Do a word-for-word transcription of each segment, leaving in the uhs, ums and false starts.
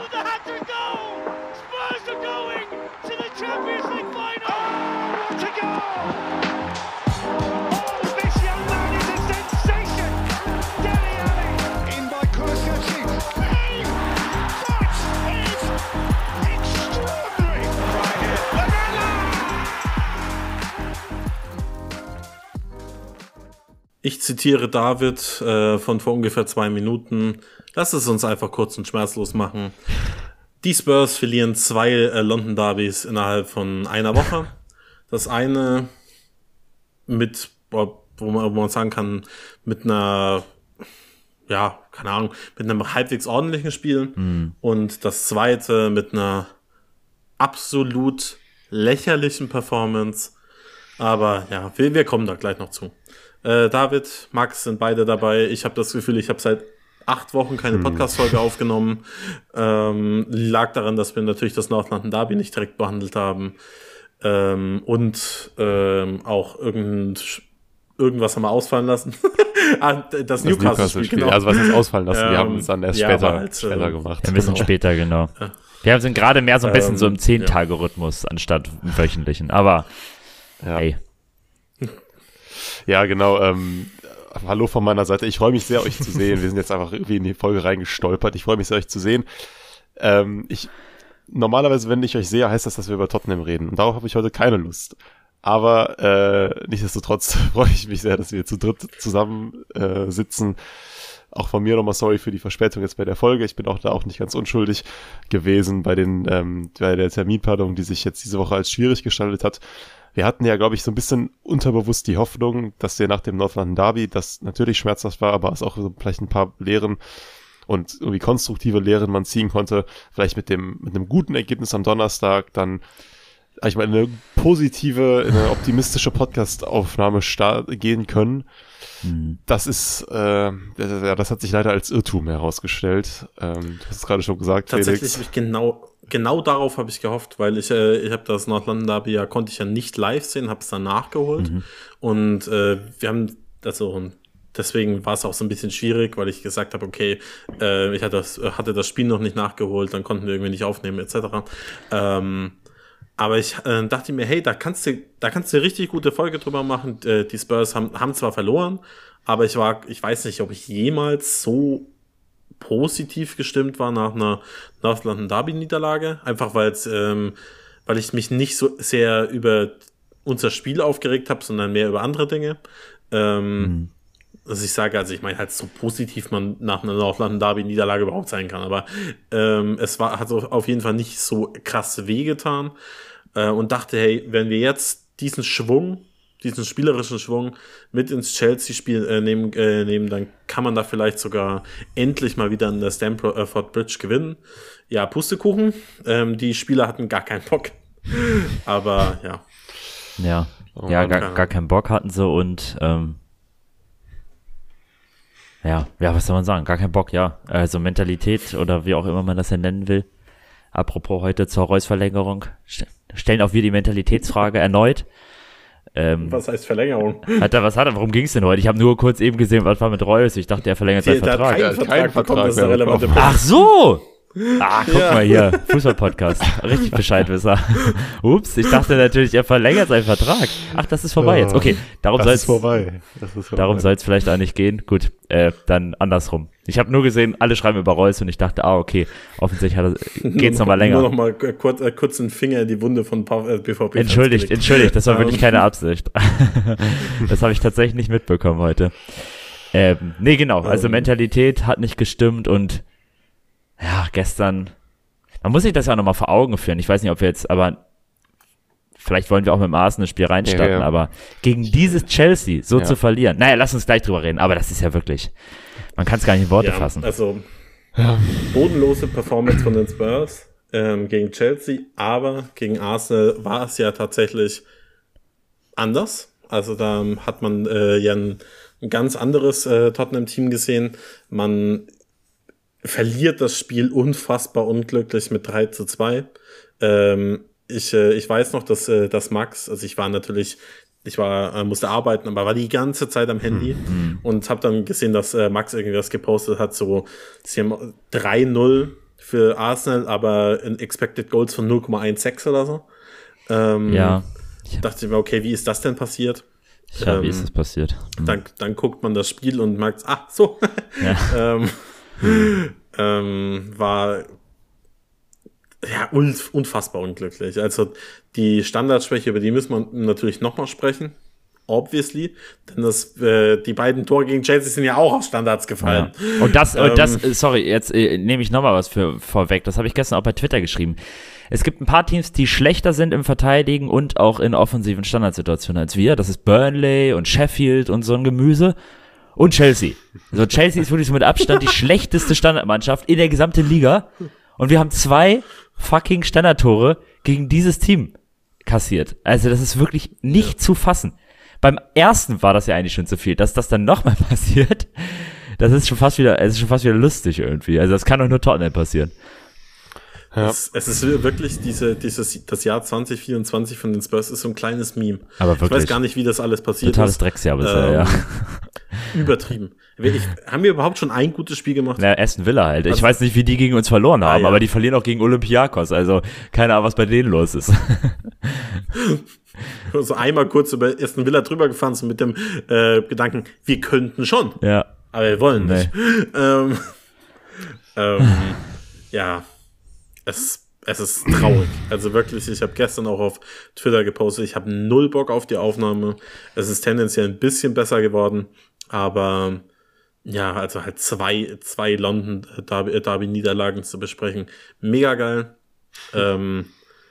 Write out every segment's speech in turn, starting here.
with the hat-trick goal! Spurs are going to the Champions League final! Oh, what a goal! Oh, this young man is a sensation! Dele Alli! In by Kulusevski. Hey! That is extraordinary! Right here. Ich zitiere David äh, von vor ungefähr zwei Minuten. Lass es uns einfach kurz und schmerzlos machen. Die Spurs verlieren zwei äh, London Derbys innerhalb von einer Woche. Das eine mit, wo man, wo man sagen kann, mit einer, ja, keine Ahnung, mit einem halbwegs ordentlichen Spiel. Mhm. Und das zweite mit einer absolut lächerlichen Performance. Aber ja, wir, wir kommen da gleich noch zu. Äh, David, Max sind beide dabei. Ich habe das Gefühl, ich habe seit acht Wochen keine Podcast-Folge hm. aufgenommen. Ähm, lag daran, dass wir natürlich das North London Derby nicht direkt behandelt haben. Ähm, und ähm, auch irgend, irgendwas haben wir ausfallen lassen. ah, das, das Newcastle-Spiel, genau. Also was ist ausfallen lassen? Wir ähm, haben es dann erst ja, später, halt, später äh, gemacht. Ein bisschen genau. später, genau. Ja. Wir sind gerade mehr so ein bisschen ähm, so im zehn-Tage-Rhythmus anstatt im wöchentlichen. Aber ja. hey. Ja, genau. Ähm, hallo von meiner Seite. Ich freue mich sehr, euch zu sehen. Wir sind jetzt einfach irgendwie in die Folge reingestolpert. Ich freue mich sehr, euch zu sehen. Ähm, ich normalerweise, wenn ich euch sehe, heißt das, dass wir über Tottenham reden. Und darauf habe ich heute keine Lust. Aber äh, nichtsdestotrotz freue ich mich sehr, dass wir zu dritt zusammen äh, sitzen. Auch von mir nochmal sorry für die Verspätung jetzt bei der Folge. Ich bin auch da auch nicht ganz unschuldig gewesen bei den ähm, bei der Terminplanung, die sich jetzt diese Woche als schwierig gestaltet hat. Wir hatten ja, glaube ich, so ein bisschen unterbewusst die Hoffnung, dass wir nach dem North London Derby, das natürlich schmerzhaft war, aber es auch so vielleicht ein paar Lehren und irgendwie konstruktive Lehren man ziehen konnte, vielleicht mit dem mit einem guten Ergebnis am Donnerstag dann, ich meine, eine positive, eine optimistische Podcast-Aufnahme start- gehen können. Hm. Das ist, äh, das, das hat sich leider als Irrtum herausgestellt. Ähm, du hast es gerade schon gesagt, Tatsächlich Felix. habe ich genau Genau darauf habe ich gehofft, weil ich äh, ich habe das North London Derby ja, konnte ich ja nicht live sehen, habe es dann nachgeholt. Mhm. Und äh, wir haben, also deswegen war es auch so ein bisschen schwierig, weil ich gesagt habe, okay, äh, ich hatte das, hatte das Spiel noch nicht nachgeholt, dann konnten wir irgendwie nicht aufnehmen, et cetera. Ähm, aber ich äh, dachte mir, hey, da kannst du, da kannst du eine richtig gute Folge drüber machen. Äh, die Spurs haben, haben zwar verloren, aber ich war, ich weiß nicht, ob ich jemals so positiv gestimmt war nach einer North London Derby-Niederlage. Einfach weil es, ähm, weil ich mich nicht so sehr über unser Spiel aufgeregt habe, sondern mehr über andere Dinge. Ähm, mhm. Also ich sage, also ich meine halt so positiv man nach einer North London Derby-Niederlage überhaupt sein kann, aber ähm, es war, hat auf jeden Fall nicht so krass wehgetan äh, und dachte, hey, wenn wir jetzt diesen Schwung diesen spielerischen Schwung mit ins Chelsea-Spiel äh, nehmen, äh, nehmen, dann kann man da vielleicht sogar endlich mal wieder an der Stamford Bridge gewinnen. Ja, Pustekuchen. Ähm, die Spieler hatten gar keinen Bock. Aber ja. Ja, oh, ja gar, gar keinen Bock hatten sie und ähm, ja, ja, was soll man sagen? Gar keinen Bock, ja. Also Mentalität oder wie auch immer man das ja nennen will. Apropos heute zur Reus-Verlängerung. Stellen auch wir die Mentalitätsfrage erneut. Ähm, was heißt Verlängerung? Hat er, was hat er? Worum ging es denn heute? Ich habe nur kurz eben gesehen, was war mit Reus. Ich dachte, er verlängert seinen Vertrag. Der hat keinen Vertrag bekommen, das ist der relevante Punkt. Ach so! Ah, guck ja. mal hier, Fußball-Podcast. Richtig Bescheidwisser. Ups, ich dachte natürlich, er verlängert seinen Vertrag. Ach, das ist vorbei ja, jetzt. Okay, darum soll es vorbei. Darum soll es vielleicht auch nicht gehen. Gut, äh, dann andersrum. Ich habe nur gesehen, alle schreiben über Reus und ich dachte, ah, okay, offensichtlich geht es nochmal länger. Nur noch mal kurz, äh, kurz einen Finger in die Wunde von äh, B V B. Entschuldigt, entschuldigt, das war wirklich keine Absicht. Das habe ich tatsächlich nicht mitbekommen heute. Ähm, nee, genau, also ähm. Mentalität hat nicht gestimmt und ja, gestern, man muss sich das ja auch nochmal vor Augen führen. Ich weiß nicht, ob wir jetzt, aber vielleicht wollen wir auch mit dem Arsenal-Spiel reinstarten, ja, ja. aber gegen dieses Chelsea so ja. zu verlieren, naja, lass uns gleich drüber reden, aber das ist ja wirklich, man kann es gar nicht in Worte ja, fassen. Also, ja. bodenlose Performance von den Spurs ähm, gegen Chelsea, aber gegen Arsenal war es ja tatsächlich anders. Also da hat man äh, ja ein, ein ganz anderes äh, Tottenham-Team gesehen. Man verliert das Spiel unfassbar unglücklich mit drei zu zwei. Ähm, ich, äh, ich weiß noch, dass, äh, dass Max, also ich war natürlich, ich war, äh, musste arbeiten, aber war die ganze Zeit am Handy mhm. und habe dann gesehen, dass äh, Max irgendwas gepostet hat, so, sie haben drei null für Arsenal, aber in Expected Goals von null Komma sechzehn oder so. Ähm, ja. Ich dachte mir, okay, wie ist das denn passiert? Ja, ähm, wie ist das passiert? Hm. Dann, dann guckt man das Spiel und merkt, ach so. Ja. ähm, hm. ähm, war ja unfassbar unglücklich. Also die Standardschwäche, über die müssen wir natürlich nochmal sprechen. Obviously, denn das, äh, die beiden Tore gegen Chelsea sind ja auch aus Standards gefallen. Ja. Und das, ähm, und das, sorry, jetzt äh, nehme ich nochmal was für vorweg. Das habe ich gestern auch bei Twitter geschrieben. Es gibt ein paar Teams, die schlechter sind im Verteidigen und auch in offensiven Standardsituationen als wir. Das ist Burnley und Sheffield und so ein Gemüse. Und Chelsea. Also Chelsea ist wirklich so mit Abstand die schlechteste Standardmannschaft in der gesamten Liga. Und wir haben zwei fucking Standardtore gegen dieses Team kassiert. Also das ist wirklich nicht ja. zu fassen. Beim ersten war das ja eigentlich schon zu viel. Dass das dann nochmal passiert, das ist schon fast wieder, es ist schon fast wieder lustig irgendwie. Also das kann doch nur Tottenham passieren. Ja. Es, es ist wirklich diese, dieses, das Jahr zwanzig vierundzwanzig von den Spurs ist so ein kleines Meme. Aber wirklich. Ich weiß gar nicht, wie das alles passiert Totales ist. Totales Drecksjahr bisher, ähm, ja. Übertrieben. Ich, haben wir überhaupt schon ein gutes Spiel gemacht? Na, Aston Villa halt. Ich also, weiß nicht, wie die gegen uns verloren haben, ah, ja. aber die verlieren auch gegen Olympiakos. Also keine Ahnung, was bei denen los ist. So einmal kurz über Aston Villa drüber gefahren, so mit dem äh, Gedanken, wir könnten schon. Ja. Aber wir wollen nee. nicht. ähm, ähm, ja. Es, es ist traurig. Also wirklich, ich habe gestern auch auf Twitter gepostet, ich habe null Bock auf die Aufnahme. Es ist tendenziell ein bisschen besser geworden, aber ja, also halt zwei, zwei London-Derby-Niederlagen zu besprechen. Mega geil. ähm,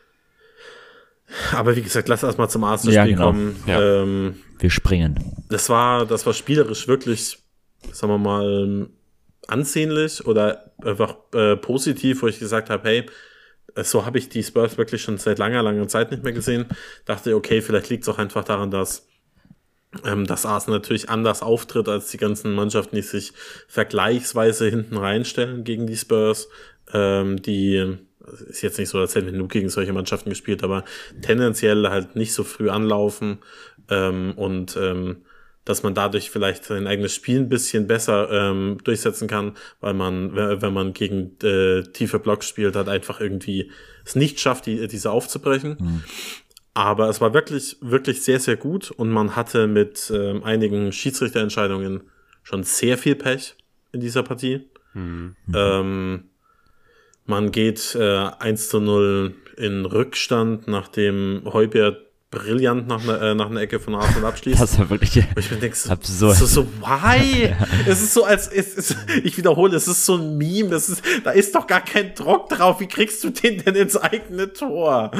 aber wie gesagt, lass erst mal zum Arsenal-Spiel ja, genau. kommen. Ja. Ähm, Wir springen. Das war, das war spielerisch wirklich, sagen wir mal, ansehnlich oder einfach äh, positiv, wo ich gesagt habe, hey, so habe ich die Spurs wirklich schon seit langer, langer Zeit nicht mehr gesehen. Dachte, okay, vielleicht liegt es auch einfach daran, dass ähm, das Arsenal natürlich anders auftritt als die ganzen Mannschaften, die sich vergleichsweise hinten reinstellen gegen die Spurs. Ähm, die ist jetzt nicht so, als hätten wir nur gegen solche Mannschaften gespielt, aber tendenziell halt nicht so früh anlaufen ähm, und ähm, dass man dadurch vielleicht sein eigenes Spiel ein bisschen besser ähm, durchsetzen kann, weil man, wenn man gegen äh, tiefe Blocks spielt, halt einfach irgendwie es nicht schafft, die, diese aufzubrechen. Mhm. Aber es war wirklich, wirklich sehr, sehr gut und man hatte mit ähm, einigen Schiedsrichterentscheidungen schon sehr viel Pech in dieser Partie. Mhm. Ähm, man geht äh, eins zu null in Rückstand, nachdem Højbjerg brillant nach einer, äh, nach einer Ecke von Arsenal abschließt. Das war wirklich ich mir denke, so, absurd. So, so, why? Ja. Es ist so, als, es ist, ich wiederhole, es ist so ein Meme, es ist, da ist doch gar kein Druck drauf. Wie kriegst du den denn ins eigene Tor?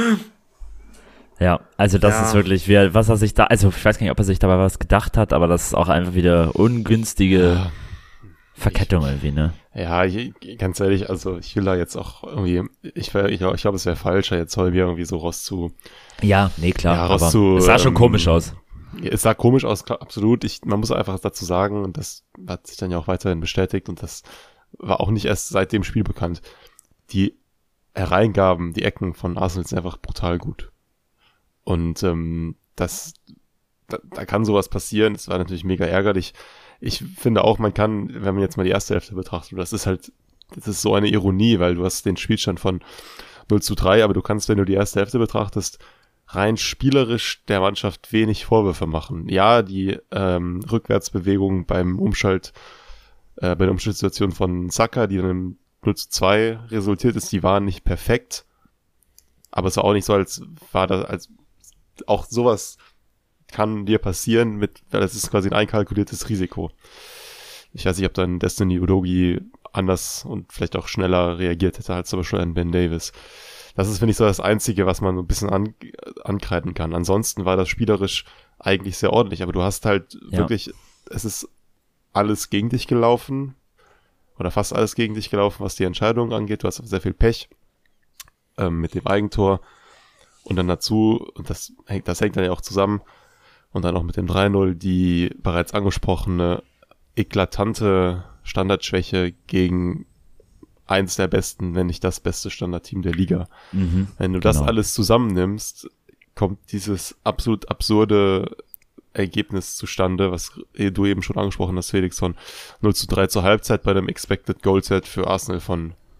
Ja, also das ja. ist wirklich, wer, was er sich da, also ich weiß gar nicht, ob er sich dabei was gedacht hat, aber das ist auch einfach wieder ungünstige ja. Verkettung irgendwie, ne? Ja, ich, ganz ehrlich, also ich will da jetzt auch irgendwie, ich, ich, ich glaube, es wäre falscher, jetzt Højbjerg irgendwie so raus zu. Ja, nee, klar, ja, aber zu, es sah schon ähm, komisch aus. Es sah komisch aus, klar, absolut. Ich, man muss einfach dazu sagen, und das hat sich dann ja auch weiterhin bestätigt, und das war auch nicht erst seit dem Spiel bekannt. Die Hereingaben, die Ecken von Arsenal sind einfach brutal gut. Und ähm, das, da, da kann sowas passieren. Das war natürlich mega ärgerlich. Ich finde auch, man kann, wenn man jetzt mal die erste Hälfte betrachtet, das ist halt, das ist so eine Ironie, weil du hast den Spielstand von null zu drei, aber du kannst, wenn du die erste Hälfte betrachtest, rein spielerisch der Mannschaft wenig Vorwürfe machen. Ja, die ähm, Rückwärtsbewegung beim Umschalt, äh, bei der Umschaltsituation von Saka, die dann im null zu zwei resultiert ist, die waren nicht perfekt, aber es war auch nicht so, als war das, als auch sowas kann dir passieren, mit, weil das ist quasi ein einkalkuliertes Risiko. Ich weiß nicht, ob dann Destiny Udogie anders und vielleicht auch schneller reagiert hätte als zum Beispiel ein Ben Davies. Das ist, finde ich, so das Einzige, was man so ein bisschen an, ankreiden kann. Ansonsten war das spielerisch eigentlich sehr ordentlich, aber du hast halt ja. wirklich, es ist alles gegen dich gelaufen oder fast alles gegen dich gelaufen, was die Entscheidung angeht. Du hast sehr viel Pech ähm, mit dem Eigentor und dann dazu, und das hängt, das hängt dann ja auch zusammen, und dann auch mit dem drei null die bereits angesprochene eklatante Standardschwäche gegen eins der besten, wenn nicht das beste Standardteam der Liga. Mhm, wenn du genau. das alles zusammennimmst, kommt dieses absolut absurde Ergebnis zustande, was du eben schon angesprochen hast, Felix, von null zu drei zur Halbzeit bei einem Expected Goal Set für Arsenal von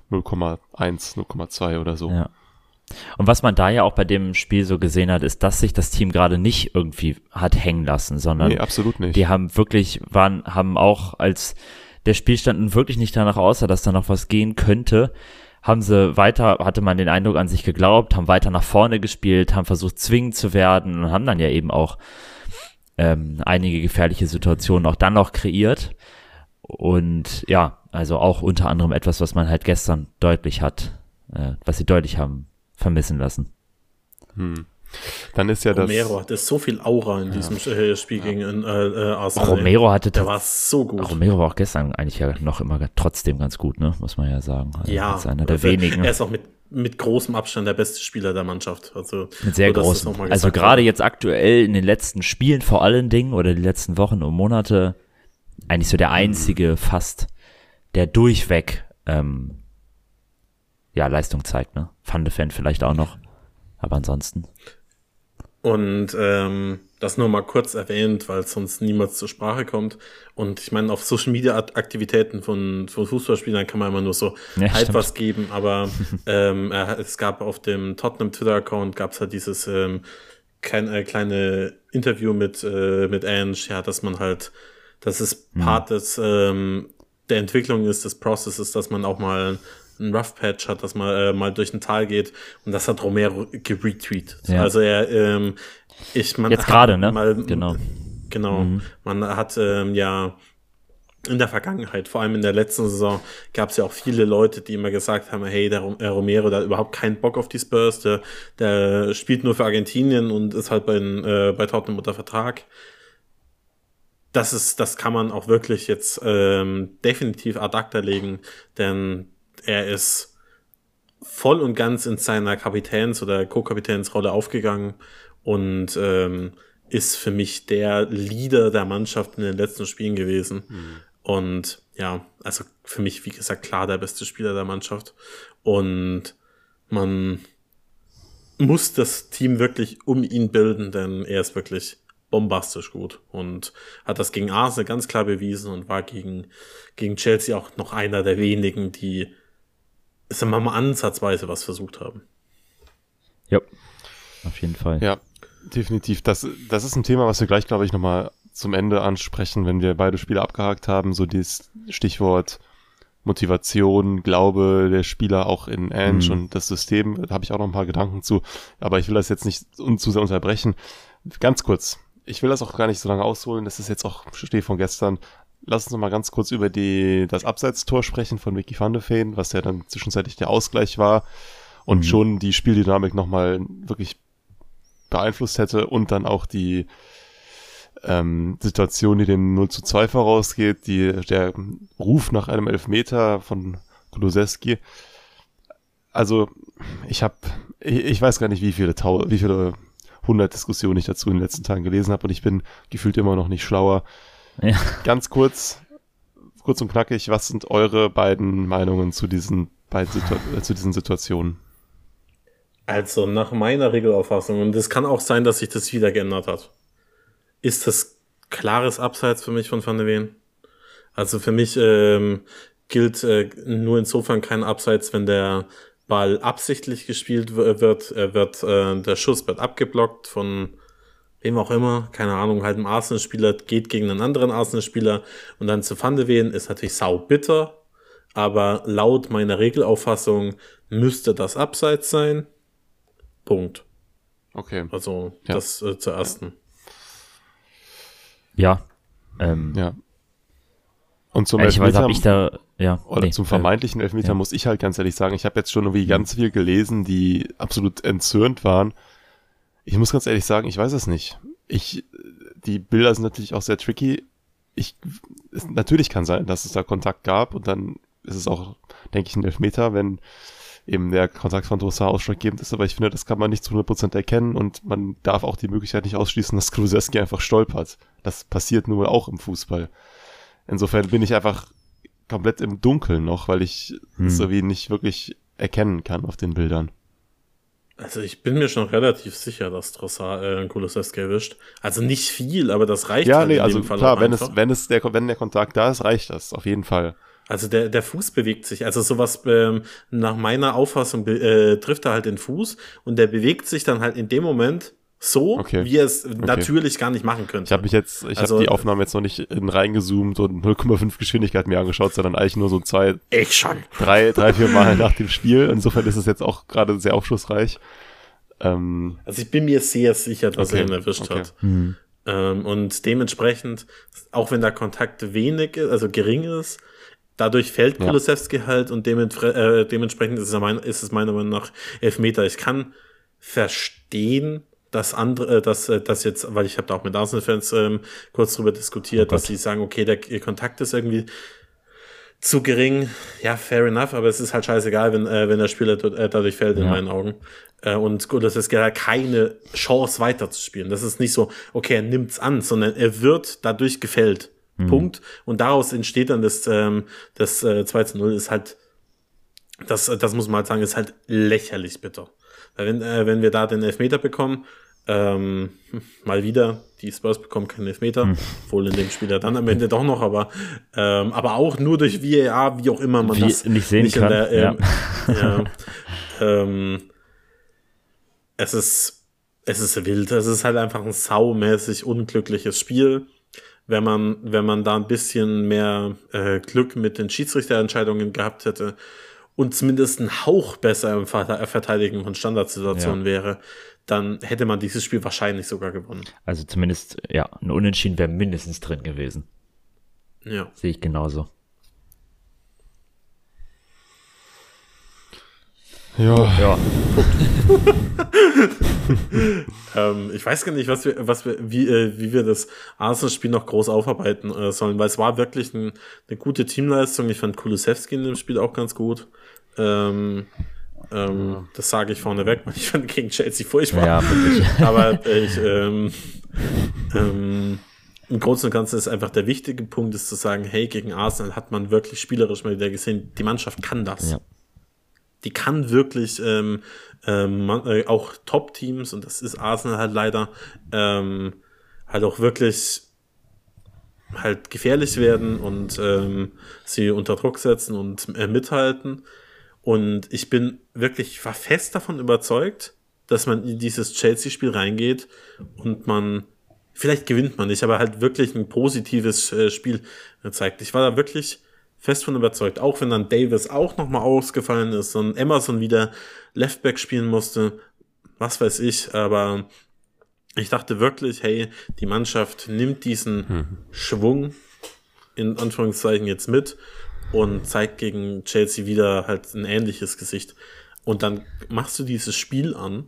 null Komma eins, null Komma zwei oder so. Ja. Und was man da ja auch bei dem Spiel so gesehen hat, ist, dass sich das Team gerade nicht irgendwie hat hängen lassen, sondern nee, absolut nicht. Die haben wirklich, waren, haben auch, als der Spielstand nun wirklich nicht danach aussah, dass da noch was gehen könnte, haben sie weiter, hatte man den Eindruck, an sich geglaubt, haben weiter nach vorne gespielt, haben versucht zwingend zu werden und haben dann ja eben auch ähm, einige gefährliche Situationen auch dann noch kreiert. Und ja, also auch unter anderem etwas, was man halt gestern deutlich hat, äh, was sie deutlich haben vermissen lassen. Hm. Dann ist ja das... Romero hatte so viel Aura in ja. diesem äh, Spiel ja. gegen äh, Arsenal. Romero hatte... Der war so gut. Romero war auch gestern eigentlich ja noch immer trotzdem ganz gut, ne? Muss man ja sagen. Also ja. Als einer der also, wenigen. Er ist auch mit, mit großem Abstand der beste Spieler der Mannschaft. Also, mit sehr großem. Also gerade jetzt aktuell in den letzten Spielen vor allen Dingen oder die letzten Wochen und Monate eigentlich so der einzige mhm. fast, der durchweg ähm, ja, Leistung zeigt, ne? Van de Ven vielleicht auch noch, aber ansonsten. Und ähm, das nur mal kurz erwähnt, weil sonst niemals zur Sprache kommt. Und ich meine, auf Social Media Aktivitäten von, von Fußballspielern kann man immer nur so ja, halt was geben, aber ähm, es gab auf dem Tottenham Twitter-Account gab es halt dieses ähm, kein, äh, kleine Interview mit, äh, mit Ange, ja, dass man halt, dass es mhm. Part des ähm, der Entwicklung ist, des Processes, dass man auch mal ein Rough Patch hat, dass man äh, mal durch ein Tal geht, und das hat Romero geretweetet. Ja. Also er, ähm, ich, man jetzt gerade, ne? Mal, genau. Genau. Mhm. Man hat ähm, ja in der Vergangenheit, vor allem in der letzten Saison, gab es ja auch viele Leute, die immer gesagt haben, hey, der Romero, der hat überhaupt keinen Bock auf die Spurs, der, der spielt nur für Argentinien und ist halt bei, äh, bei Tottenham unter Vertrag. Das ist, das kann man auch wirklich jetzt ähm, definitiv ad acta legen, denn er ist voll und ganz in seiner Kapitäns- oder Co-Kapitänsrolle aufgegangen und ähm, ist für mich der Leader der Mannschaft in den letzten Spielen gewesen. Mhm. Und ja, also für mich, wie gesagt, klar der beste Spieler der Mannschaft. Und man muss das Team wirklich um ihn bilden, denn er ist wirklich bombastisch gut und hat das gegen Arsenal ganz klar bewiesen und war gegen, gegen Chelsea auch noch einer der wenigen, die, sagen wir mal, ansatzweise was versucht haben. Ja, auf jeden Fall. Ja, definitiv. Das, das ist ein Thema, was wir gleich, glaube ich, nochmal zum Ende ansprechen, wenn wir beide Spiele abgehakt haben. So dieses Stichwort Motivation, Glaube der Spieler auch in Ange mhm. und das System. Da habe ich auch noch ein paar Gedanken zu. Aber ich will das jetzt nicht zu sehr unterbrechen. Ganz kurz. Ich will das auch gar nicht so lange ausholen. Das ist jetzt auch Steh von gestern. Lass uns noch mal ganz kurz über die, das Abseitstor sprechen von Mickey van de Ven, was ja dann zwischenzeitlich der Ausgleich war und mhm. schon die Spieldynamik nochmal wirklich beeinflusst hätte und dann auch die ähm, Situation, die dem null zu zwei vorausgeht, die, der Ruf nach einem Elfmeter von Kulusevski. Also ich habe, ich, ich weiß gar nicht, wie viele Tau- wie viele hundert Diskussionen ich dazu in den letzten Tagen gelesen habe und ich bin gefühlt immer noch nicht schlauer. Ja. Ganz kurz, kurz und knackig, was sind eure beiden Meinungen zu diesen beiden Situ- äh, zu diesen Situationen? Also nach meiner Regelauffassung, und es kann auch sein, dass sich das wieder geändert hat, ist das klares Abseits für mich von Van de Ven. Also für mich ähm, gilt äh, nur insofern kein Abseits, wenn der Ball absichtlich gespielt wird, er wird, äh, der Schuss wird abgeblockt von wem auch immer, keine Ahnung, halt ein Arsenal-Spieler geht gegen einen anderen Arsenal-Spieler und dann zu Van de Ven ist natürlich sau bitter, aber laut meiner Regelauffassung müsste das Abseits sein. Punkt. Okay. Also ja. das äh, zur ersten. Ja. Ähm, ja. Und zum Elfmeter habe ich da, ja. Oder nee, zum vermeintlichen Elfmeter ja. muss ich halt ganz ehrlich sagen, ich habe jetzt schon irgendwie mhm. ganz viel gelesen, die absolut entzürnt waren. Ich muss ganz ehrlich sagen, ich weiß es nicht. Ich, die Bilder sind natürlich auch sehr tricky. Ich, es, natürlich kann sein, dass es da Kontakt gab und dann ist es auch, denke ich, ein Elfmeter, wenn eben der Kontakt von Trossard ausschlaggebend ist, aber ich finde, das kann man nicht zu hundert Prozent erkennen und man darf auch die Möglichkeit nicht ausschließen, dass Kulusevski einfach stolpert. Das passiert nun mal auch im Fußball. Insofern bin ich einfach komplett im Dunkeln noch, weil ich hm. es so wie nicht wirklich erkennen kann auf den Bildern. Also ich bin mir schon relativ sicher, dass Trossard äh, Kulusevski erwischt. Also nicht viel, aber das reicht ja, halt nee, in also dem Fall klar, auch wenn einfach. es, wenn es der, wenn der Kontakt da ist, reicht das, auf jeden Fall. Also der, der Fuß bewegt sich. Also sowas, ähm, nach meiner Auffassung be- äh, trifft er halt den Fuß und der bewegt sich dann halt in dem Moment so, Okay. wie er es Okay. natürlich gar nicht machen könnte. Ich habe mich jetzt, ich Also, habe die Aufnahme jetzt noch nicht in reingezoomt und null Komma fünf Geschwindigkeit mir angeschaut, sondern eigentlich nur so zwei, Ich schon. drei, drei, vier Mal nach dem Spiel. Insofern ist es jetzt auch gerade sehr aufschlussreich. Ähm, Also ich bin mir sehr sicher, dass Okay, er ihn erwischt okay. hat. Ähm, und dementsprechend, auch wenn der Kontakt wenig ist, also gering ist, dadurch fällt Ja. Kulusewski halt und dementre- äh, dementsprechend ist es, mein, ist es meiner Meinung nach Elfmeter. Ich kann verstehen, dass andere, äh, dass äh, das jetzt, weil ich habe da auch mit Arsenal-Fans ähm, kurz drüber diskutiert, Oh Gott. dass sie sagen, okay, der Kontakt ist irgendwie zu gering. Ja, fair enough, aber es ist halt scheißegal, wenn, äh, wenn der Spieler dort, äh, dadurch fällt, in Ja. meinen Augen. Äh, und Kulusewski hat keine Chance weiterzuspielen. Das ist nicht so, okay, er nimmt's an, sondern er wird dadurch gefällt. Punkt. Und daraus entsteht dann das, ähm, das äh, zwei zu null ist halt, das, das muss man halt sagen, ist halt lächerlich bitter. Weil wenn, äh, wenn wir da den Elfmeter bekommen, ähm, hm, mal wieder, die Spurs bekommen keinen Elfmeter, Hm. wohl in dem Spiel ja dann am Ende doch noch, aber, ähm, aber auch nur durch V A R, wie auch immer man Wie das nicht sehen in kann, der, ähm, ja. ähm, es ist, es ist wild, es ist halt einfach ein saumäßig unglückliches Spiel. Wenn man, wenn man da ein bisschen mehr äh, Glück mit den Schiedsrichterentscheidungen gehabt hätte und zumindest ein Hauch besser im Ver- Verteidigen von Standardsituationen Ja. wäre, dann hätte man dieses Spiel wahrscheinlich sogar gewonnen. Also zumindest, ja, ein Unentschieden wäre mindestens drin gewesen. Ja. Sehe ich genauso. ja, Ja, Ähm, ich weiß gar nicht, was wir, was wir, wie, äh, wie wir das Arsenal-Spiel noch groß aufarbeiten äh, sollen, weil es war wirklich ein, eine gute Teamleistung. Ich fand Kulusewski in dem Spiel auch ganz gut. Ähm, ähm, Das sage ich vorneweg, weil ich fand gegen Chelsea furchtbar. ja, wirklich. Aber ich, ähm, ähm, im Großen und Ganzen ist einfach der wichtige Punkt, ist zu sagen, hey, gegen Arsenal hat man wirklich spielerisch mal wieder gesehen, die Mannschaft kann das. Ja. Die kann wirklich ähm, ähm, man, äh, auch Top-Teams, und das ist Arsenal halt leider, ähm, halt auch wirklich halt gefährlich werden und ähm, sie unter Druck setzen und äh, mithalten. Und ich bin wirklich, ich war fest davon überzeugt, dass man in dieses Chelsea-Spiel reingeht und man, vielleicht gewinnt man nicht, aber halt wirklich ein positives äh, Spiel zeigt. Ich war da wirklich fest von überzeugt, auch wenn dann Davis auch nochmal ausgefallen ist und Emerson wieder Leftback spielen musste, was weiß ich, aber ich dachte wirklich, hey, die Mannschaft nimmt diesen Schwung in Anführungszeichen jetzt mit und zeigt gegen Chelsea wieder halt ein ähnliches Gesicht. Und dann machst du dieses Spiel an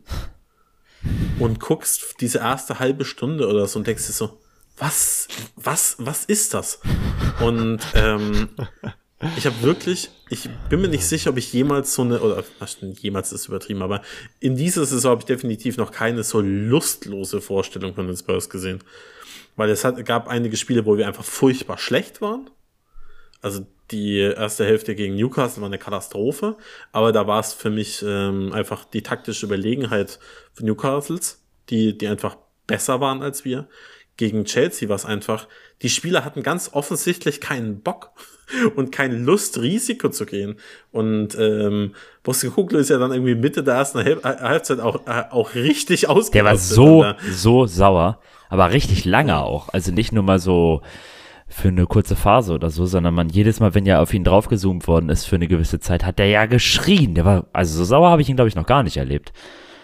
und guckst diese erste halbe Stunde oder so und denkst dir so, was, was, was ist das? Und ähm, ich habe wirklich, ich bin mir nicht sicher, ob ich jemals so eine, oder jemals ist übertrieben, aber in dieser Saison habe ich definitiv noch keine so lustlose Vorstellung von den Spurs gesehen. Weil es hat, gab einige Spiele, wo wir einfach furchtbar schlecht waren. Also die erste Hälfte gegen Newcastle war eine Katastrophe, aber da war es für mich ähm, einfach die taktische Überlegenheit von Newcastles, die, die einfach besser waren als wir. Gegen Chelsea war es einfach, die Spieler hatten ganz offensichtlich keinen Bock und keine Lust, Risiko zu gehen. Und ähm, Postecoglou ist ja dann irgendwie Mitte der ersten Halb- Halbzeit auch, äh, auch richtig ausgerastet. Der war so, so sauer, aber richtig lange auch. Also nicht nur mal so für eine kurze Phase oder so, sondern man jedes Mal, wenn ja auf ihn draufgezoomt worden ist für eine gewisse Zeit, hat der ja geschrien. Der war, also so sauer habe ich ihn, glaube ich, noch gar nicht erlebt.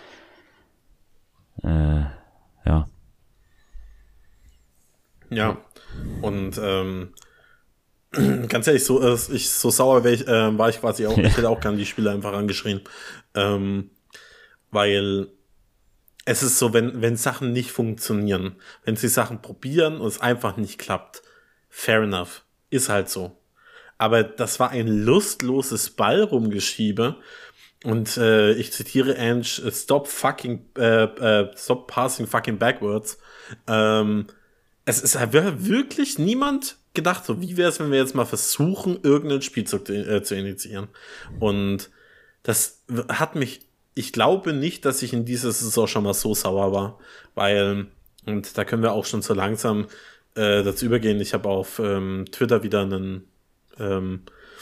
Äh, ja. Ja, und ähm, ganz ehrlich, so, äh, ich, so sauer wär ich, äh, war ich quasi auch. Ich hätte auch gern die Spieler einfach angeschrien. Ähm, weil es ist so, wenn, wenn Sachen nicht funktionieren, wenn sie Sachen probieren und es einfach nicht klappt, fair enough, ist halt so. Aber das war ein lustloses Ballrumgeschiebe. Und äh, ich zitiere Ange, stop fucking, äh, äh, stop passing fucking backwards. Ähm, es ist halt wirklich niemand gedacht, so wie wäre es, wenn wir jetzt mal versuchen, irgendeinen Spielzug äh, zu initiieren. Und das hat mich, ich glaube nicht, dass ich in dieser Saison schon mal so sauer war, weil, und da können wir auch schon so langsam äh, dazu übergehen, ich habe auf ähm, Twitter wieder einen ähm,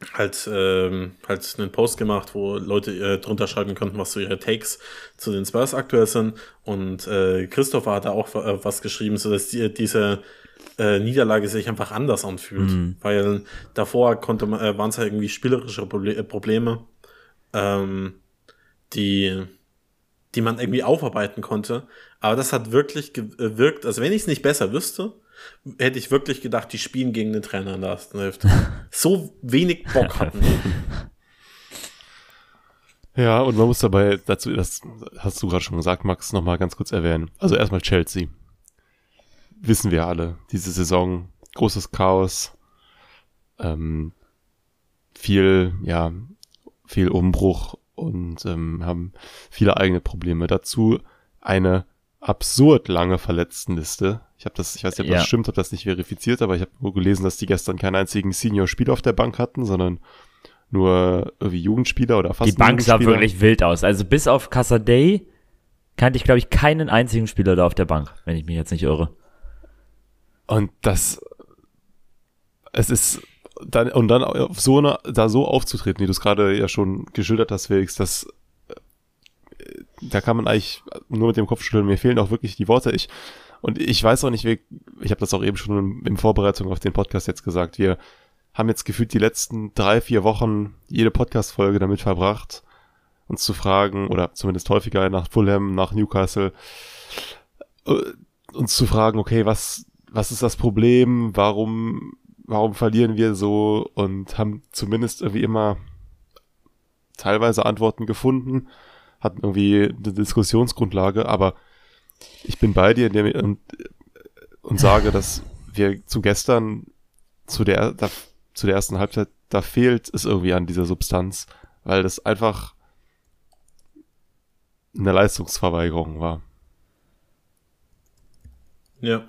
halt, ähm, halt einen Post gemacht, wo Leute äh, drunter schreiben konnten, was so ihre Takes zu den Spurs aktuell sind. Und äh, Christopher hat da auch äh, was geschrieben, so dass die, diese äh, Niederlage sich einfach anders anfühlt. Mhm. Weil davor konnte man, äh, waren es ja irgendwie spielerische Proble- Probleme, ähm, die, die man irgendwie aufarbeiten konnte. Aber das hat wirklich gewirkt, also wenn ich es nicht besser wüsste, hätte ich wirklich gedacht, die spielen gegen den Trainer in der ersten Hälfte. So wenig Bock hatten die. Ja, und man muss dabei dazu, das hast du gerade schon gesagt, Max, nochmal ganz kurz erwähnen. Also erstmal Chelsea. Wissen wir alle, diese Saison, großes Chaos, ähm, viel, ja, viel Umbruch und ähm, haben viele eigene Probleme. Dazu eine absurd lange Verletztenliste. Ich habe das, ich weiß nicht, ob das ja. stimmt, habe das nicht verifiziert, aber ich habe nur gelesen, dass die gestern keinen einzigen Senior-Spieler auf der Bank hatten, sondern nur irgendwie Jugendspieler oder fast Die Bank sah wirklich wild aus. Also bis auf Casadei kannte ich, glaube ich, keinen einzigen Spieler da auf der Bank, wenn ich mich jetzt nicht irre. Und das, es ist dann, und dann auf so eine, da so aufzutreten, wie du es gerade ja schon geschildert hast, Felix, das, da kann man eigentlich nur mit dem Kopf schütteln. Mir fehlen auch wirklich die Worte. Ich, und ich weiß auch nicht, wie, ich habe das auch eben schon in, in Vorbereitung auf den Podcast jetzt gesagt, wir haben jetzt gefühlt die letzten drei, vier Wochen jede Podcast-Folge damit verbracht, uns zu fragen, oder zumindest häufiger nach Fulham, nach Newcastle, uns zu fragen, okay, was, was ist das Problem? Warum, warum verlieren wir so? Und haben zumindest irgendwie immer teilweise Antworten gefunden, hatten irgendwie eine Diskussionsgrundlage, aber ich bin bei dir in der, und, und sage, dass wir zu gestern, zu der, da, zu der ersten Halbzeit, da fehlt es irgendwie an dieser Substanz, weil das einfach eine Leistungsverweigerung war. Ja.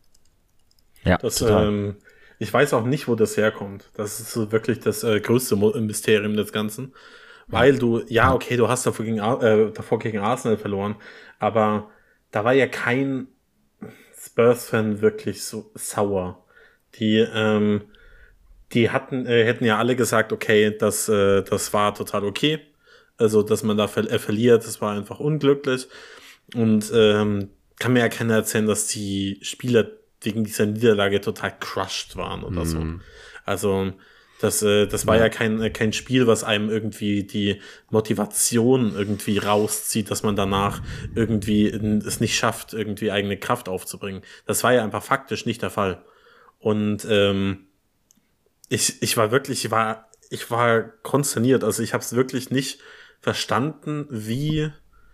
Ja, das, ähm, ich weiß auch nicht, wo das herkommt. Das ist so wirklich das äh, größte Mysterium des Ganzen. Weil ja. du, ja, okay, du hast davor gegen, äh, davor gegen Arsenal verloren, aber da war ja kein Spurs-Fan wirklich so sauer. Die, ähm, die hatten, äh, hätten ja alle gesagt, okay, das, äh, das war total okay. Also, dass man da ver- äh, verliert, das war einfach unglücklich. Und ähm, kann mir ja keiner erzählen, dass die Spieler wegen dieser Niederlage total crushed waren oder mm. so. Also, das, äh, das war ja, ja kein, kein Spiel, was einem irgendwie die Motivation irgendwie rauszieht, dass man danach irgendwie es nicht schafft, irgendwie eigene Kraft aufzubringen. Das war ja einfach faktisch nicht der Fall. Und ähm, ich, ich war wirklich, ich war, ich war konsterniert. Also ich habe es wirklich nicht verstanden, wie,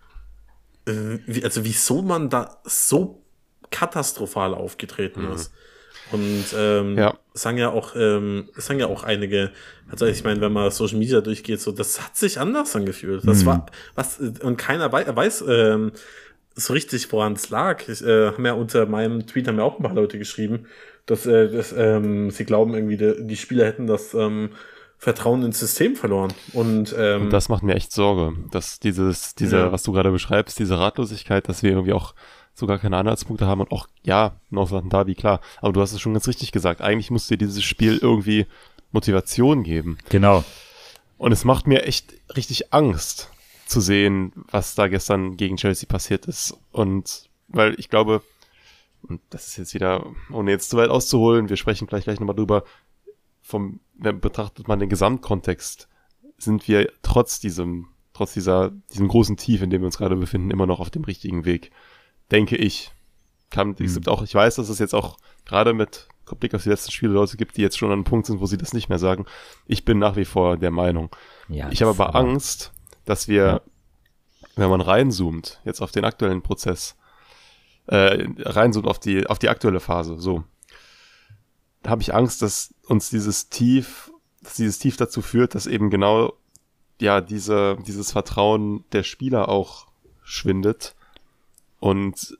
äh, wie, also wieso man da so katastrophal aufgetreten mhm. ist. Und ähm, ja. sagen ja auch, ähm, sagen ja auch einige, also ich meine, wenn man Social Media durchgeht, so, das hat sich anders angefühlt. Das mhm. war was, und keiner weiß, weiß ähm, so richtig, woran es lag. Ich äh, haben ja unter meinem Tweet haben ja auch ein paar Leute geschrieben, dass, äh, dass ähm, sie glauben, irgendwie die, die Spieler hätten das ähm, Vertrauen ins System verloren. Und, ähm, und das macht mir echt Sorge, dass dieses, diese, ja. was du gerade beschreibst, diese Ratlosigkeit, dass wir irgendwie auch sogar keine Anhaltspunkte haben und auch, ja, Northampton Derby, klar, aber du hast es schon ganz richtig gesagt, eigentlich musst dir dieses Spiel irgendwie Motivation geben. Genau. Und es macht mir echt richtig Angst zu sehen, was da gestern gegen Chelsea passiert ist. Und weil ich glaube, und das ist jetzt wieder, ohne jetzt zu weit auszuholen, wir sprechen gleich gleich nochmal drüber, vom, wenn betrachtet man den Gesamtkontext, sind wir trotz diesem, trotz dieser, diesem großen Tief, in dem wir uns gerade befinden, immer noch auf dem richtigen Weg. Denke ich. Kann, mhm. ich, auch, ich weiß, dass es jetzt auch gerade mit Blick auf die letzten Spiele Leute gibt, die jetzt schon an einem Punkt sind, wo sie das nicht mehr sagen. Ich bin nach wie vor der Meinung. Ja, ich habe aber, aber Angst, dass wir, ja. wenn man reinzoomt, jetzt auf den aktuellen Prozess, äh, reinzoomt auf die, auf die aktuelle Phase, so, da habe ich Angst, dass uns dieses Tief, dass dieses Tief dazu führt, dass eben genau, ja, diese, dieses Vertrauen der Spieler auch schwindet. Und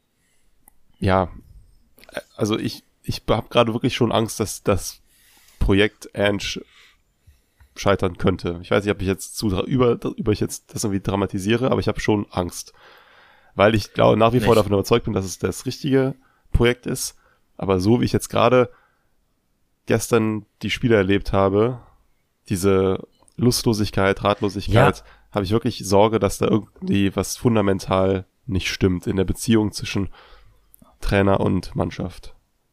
ja, also ich, ich habe gerade wirklich schon Angst, dass das Projekt Ange scheitern könnte. Ich weiß nicht, ob ich jetzt zu über, über ich jetzt das irgendwie dramatisiere, aber ich habe schon Angst. Weil ich glaube nach wie vor davon überzeugt bin, dass es das richtige Projekt ist. Aber so wie ich jetzt gerade gestern die Spiele erlebt habe, diese Lustlosigkeit, Ratlosigkeit, Ja. habe ich wirklich Sorge, dass da irgendwie was fundamental nicht stimmt in der Beziehung zwischen Trainer und Mannschaft.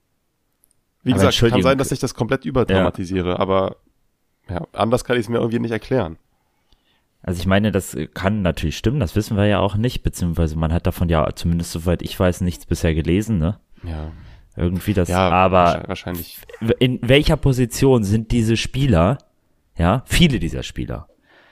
Wie Aber gesagt, kann Entschuldigung. sein, dass ich das komplett überdramatisiere, aber ja, anders kann ich es mir irgendwie nicht erklären. Also ich meine, das kann natürlich stimmen, das wissen wir ja auch nicht, beziehungsweise man hat davon ja, zumindest soweit ich weiß, nichts bisher gelesen, ne? Ja, Irgendwie das, ja aber wahrscheinlich. in welcher Position sind diese Spieler, ja, viele dieser Spieler,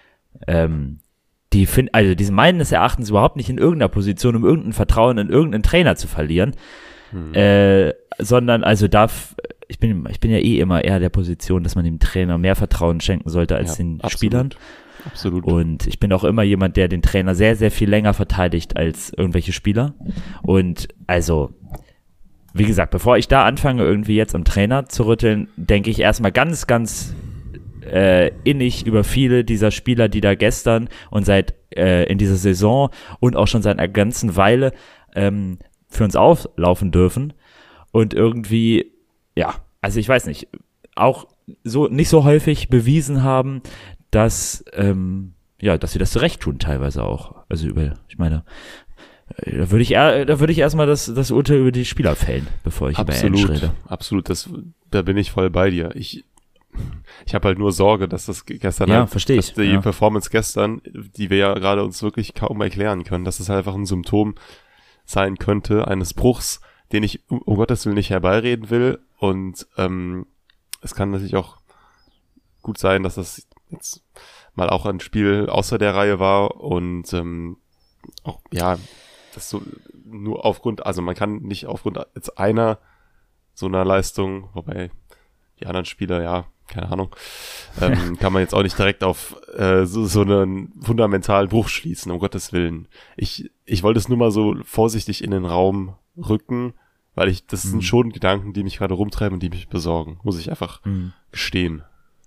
ähm, die finden, also die sind meines Erachtens überhaupt nicht in irgendeiner Position, um irgendein Vertrauen in irgendeinen Trainer zu verlieren, Hm. äh, sondern also darf, ich bin, ich bin ja eh immer eher der Position, dass man dem Trainer mehr Vertrauen schenken sollte als Ja, den absolut. Spielern. Absolut. Und ich bin auch immer jemand, der den Trainer sehr, sehr viel länger verteidigt als irgendwelche Spieler. Und also, wie gesagt, bevor ich da anfange, irgendwie jetzt am Trainer zu rütteln, denke ich erstmal ganz, ganz äh, innig über viele dieser Spieler, die da gestern und seit äh, in dieser Saison und auch schon seit einer ganzen Weile ähm, für uns auflaufen dürfen. Und irgendwie, ja, also ich weiß nicht, auch so nicht so häufig bewiesen haben, dass, ähm, ja, dass sie das zurecht tun, teilweise auch. Also über, ich meine, äh, da würde ich eher, da würde ich erstmal das, das Urteil über die Spieler fällen, bevor ich über Edge Absolut, rede. absolut, das, da bin ich voll bei dir. Ich, ich habe halt nur Sorge, dass das gestern Ja, halt, verstehe ich, dass die ja. Performance gestern, die wir ja gerade uns wirklich kaum erklären können, dass es halt einfach ein Symptom sein könnte eines Bruchs, den ich um, um Gottes Willen nicht herbeireden will. Und ähm, es kann natürlich auch gut sein, dass das jetzt mal auch ein Spiel außer der Reihe war und ähm, auch, ja, das so nur aufgrund, also man kann nicht aufgrund jetzt einer so einer Leistung, wobei die anderen Spieler, ja, keine Ahnung, ähm, kann man jetzt auch nicht direkt auf äh, so, so einen fundamentalen Bruch schließen, um Gottes Willen. Ich, ich wollte es nur mal so vorsichtig in den Raum rücken, weil ich, das sind Mhm. schon Gedanken, die mich gerade rumtreiben und die mich besorgen, muss ich einfach Mhm. gestehen.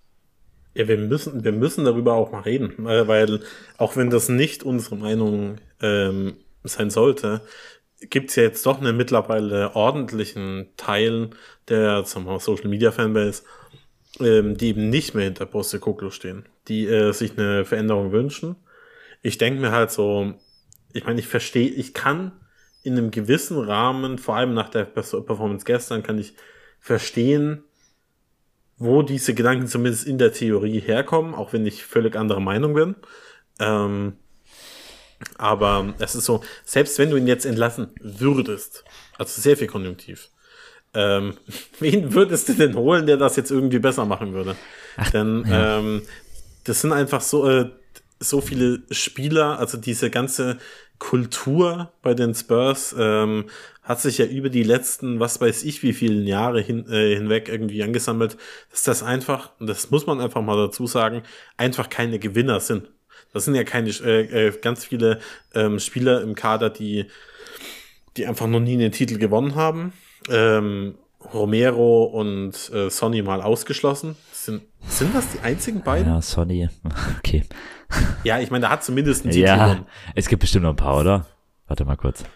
Ja, wir müssen, wir müssen darüber auch mal reden, äh, weil auch wenn das nicht unsere Meinung ähm, sein sollte, gibt es ja jetzt doch einen mittlerweile ordentlichen Teil der, sagen wir mal, Social Media Fanbase, ähm, die eben nicht mehr hinter Postecoglou stehen, die äh, sich eine Veränderung wünschen. Ich denke mir halt so, ich meine, ich verstehe, ich kann in einem gewissen Rahmen, vor allem nach der Performance gestern, kann ich verstehen, wo diese Gedanken zumindest in der Theorie herkommen, auch wenn ich völlig anderer Meinung bin. Ähm, aber es ist so, selbst wenn du ihn jetzt entlassen würdest, also sehr viel konjunktiv, ähm, wen würdest du denn holen, der das jetzt irgendwie besser machen würde? Ach, denn ja. ähm, das sind einfach so, äh, so viele Spieler, also diese ganze Kultur bei den Spurs ähm, hat sich ja über die letzten, was weiß ich, wie vielen Jahre hin, äh, hinweg irgendwie angesammelt, dass das einfach, und das muss man einfach mal dazu sagen, einfach keine Gewinner sind. Das sind ja keine, äh, äh, ganz viele ähm, Spieler im Kader, die, die einfach noch nie einen Titel gewonnen haben. Ähm, Romero und äh, Sonny mal ausgeschlossen. Sind, sind das die einzigen beiden? Ja, Sonny, okay. Ja, ich meine, da hat zumindest einen Titel Ja, gewonnen. es gibt bestimmt noch ein paar, oder? Warte mal kurz.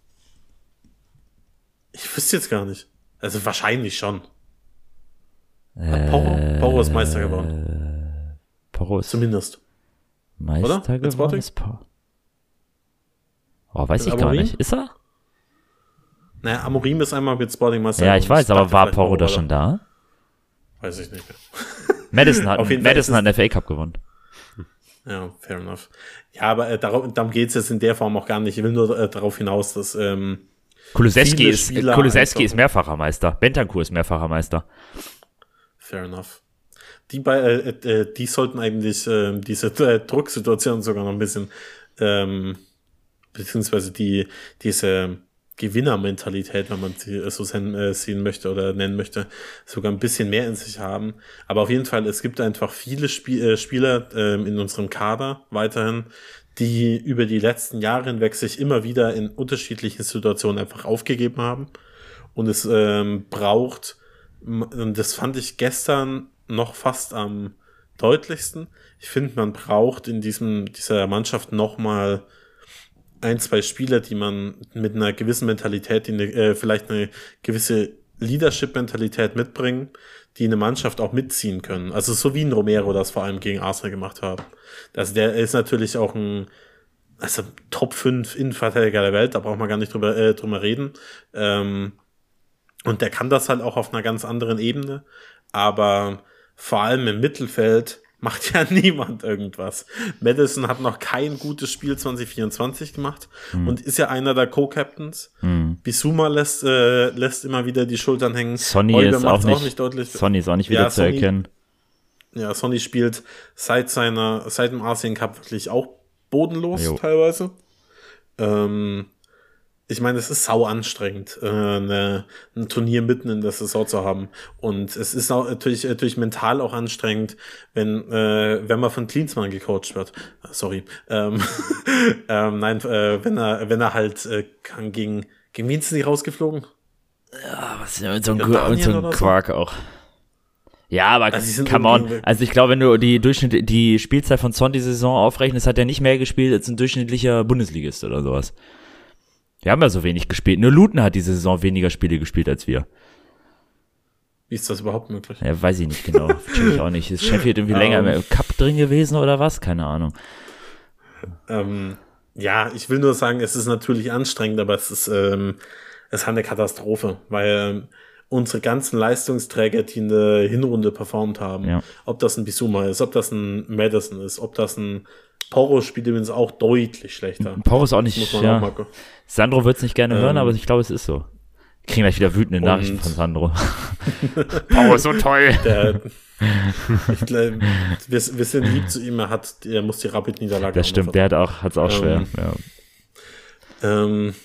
Ich wüsste jetzt gar nicht. Also wahrscheinlich schon. Äh, Porro, Porro ist Meister geworden. Porro ist Zumindest. Meister Oder? geworden. Mit Sporting? Ist Porro. Oh, weiß Mit ich gar Amorim? nicht. Ist er? Naja, Amorim ist einmal mit Sporting Meister Ja, ich geworden. weiß, aber dachte war vielleicht Porro da oder? schon da? Weiß ich nicht mehr. Madison hat, Auf jeden Fall Madison ist hat einen F A Cup gewonnen. Ja, fair enough. Ja, aber äh, darauf, darum geht's jetzt in der Form auch gar nicht. Ich will nur äh, darauf hinaus, dass ähm, Kulusewski viele ist, Spieler Kulusewski einfach- ist mehrfacher Meister. Bentancur ist mehrfacher Meister. fair enough. Die, bei, äh, äh, die sollten eigentlich äh, diese äh, Drucksituation sogar noch ein bisschen, ähm, beziehungsweise die diese Gewinnermentalität, wenn man sie so sen- äh, sehen möchte oder nennen möchte, sogar ein bisschen mehr in sich haben. Aber auf jeden Fall, es gibt einfach viele Spie- äh, Spieler ähm, in unserem Kader weiterhin, die über die letzten Jahre hinweg sich immer wieder in unterschiedlichen Situationen einfach aufgegeben haben. Und es ähm, braucht, und das fand ich gestern noch fast am deutlichsten. Ich finde, man braucht in diesem dieser Mannschaft nochmal ein, zwei Spieler, die man mit einer gewissen Mentalität, die eine, äh, vielleicht eine gewisse Leadership-Mentalität mitbringen, die eine Mannschaft auch mitziehen können. Also so wie ein Romero das vor allem gegen Arsenal gemacht hat. Also der ist natürlich auch ein also Top fünf Innenverteidiger der Welt, da braucht man gar nicht drüber, äh, drüber reden. Ähm, und der kann das halt auch auf einer ganz anderen Ebene. Aber vor allem im Mittelfeld macht ja niemand irgendwas. Maddison hat noch kein gutes Spiel zwanzig vierundzwanzig gemacht hm. und ist ja einer der Co-Captains. Hm. Bissouma lässt, äh, lässt immer wieder die Schultern hängen. Sonny ist auch nicht, auch nicht deutlich. Sonny ist auch nicht wieder ja, zu Sonny, erkennen. Ja, Sonny spielt seit seiner, seit dem Asien Cup wirklich auch bodenlos jo. teilweise. Ähm, ich meine, es ist sau anstrengend, äh, eine, ein Turnier mitten in der Saison zu haben. Und es ist auch natürlich, natürlich mental auch anstrengend, wenn, äh, wenn man von Klinsmann gecoacht wird. Sorry. Ähm, ähm, nein, äh, wenn er, wenn er halt äh, kann gegen, gegen wen sind die rausgeflogen? Ja, was ist denn so ein, Gu- so ein Quark so? Auch. Ja, aber also come on. Also ich glaube, wenn du die Durchschnitt, die Spielzeit von Son die Saison aufrechnest, hat er nicht mehr gespielt als ein durchschnittlicher Bundesligist oder sowas. Wir haben ja so wenig gespielt. Nur Luton hat diese Saison weniger Spiele gespielt als wir. Wie ist das überhaupt möglich? Ja, weiß ich nicht genau. Check ich auch nicht. Ist Sheffield irgendwie um, länger im Cup drin gewesen oder was? Keine Ahnung. Ähm, ja, ich will nur sagen, es ist natürlich anstrengend, aber es ist, ähm, es ist eine Katastrophe, weil ähm, unsere ganzen Leistungsträger, die in der Hinrunde performt haben, ja. ob das ein Bissouma ist, ob das ein Maddison ist, ob das ein Porro spielt übrigens auch deutlich schlechter. Porro ist auch nicht, ja. Auch Sandro wird es nicht gerne ähm, hören, aber ich glaube, es ist so. Wir kriegen gleich wieder wütende Nachrichten von Sandro. Porro ist so toll. Der, ich glaub, wir, wir sind lieb zu ihm, er hat, er muss die Rapid-Niederlage. Das stimmt, der hat auch, hat's auch ähm, schwer. Ja. Ähm,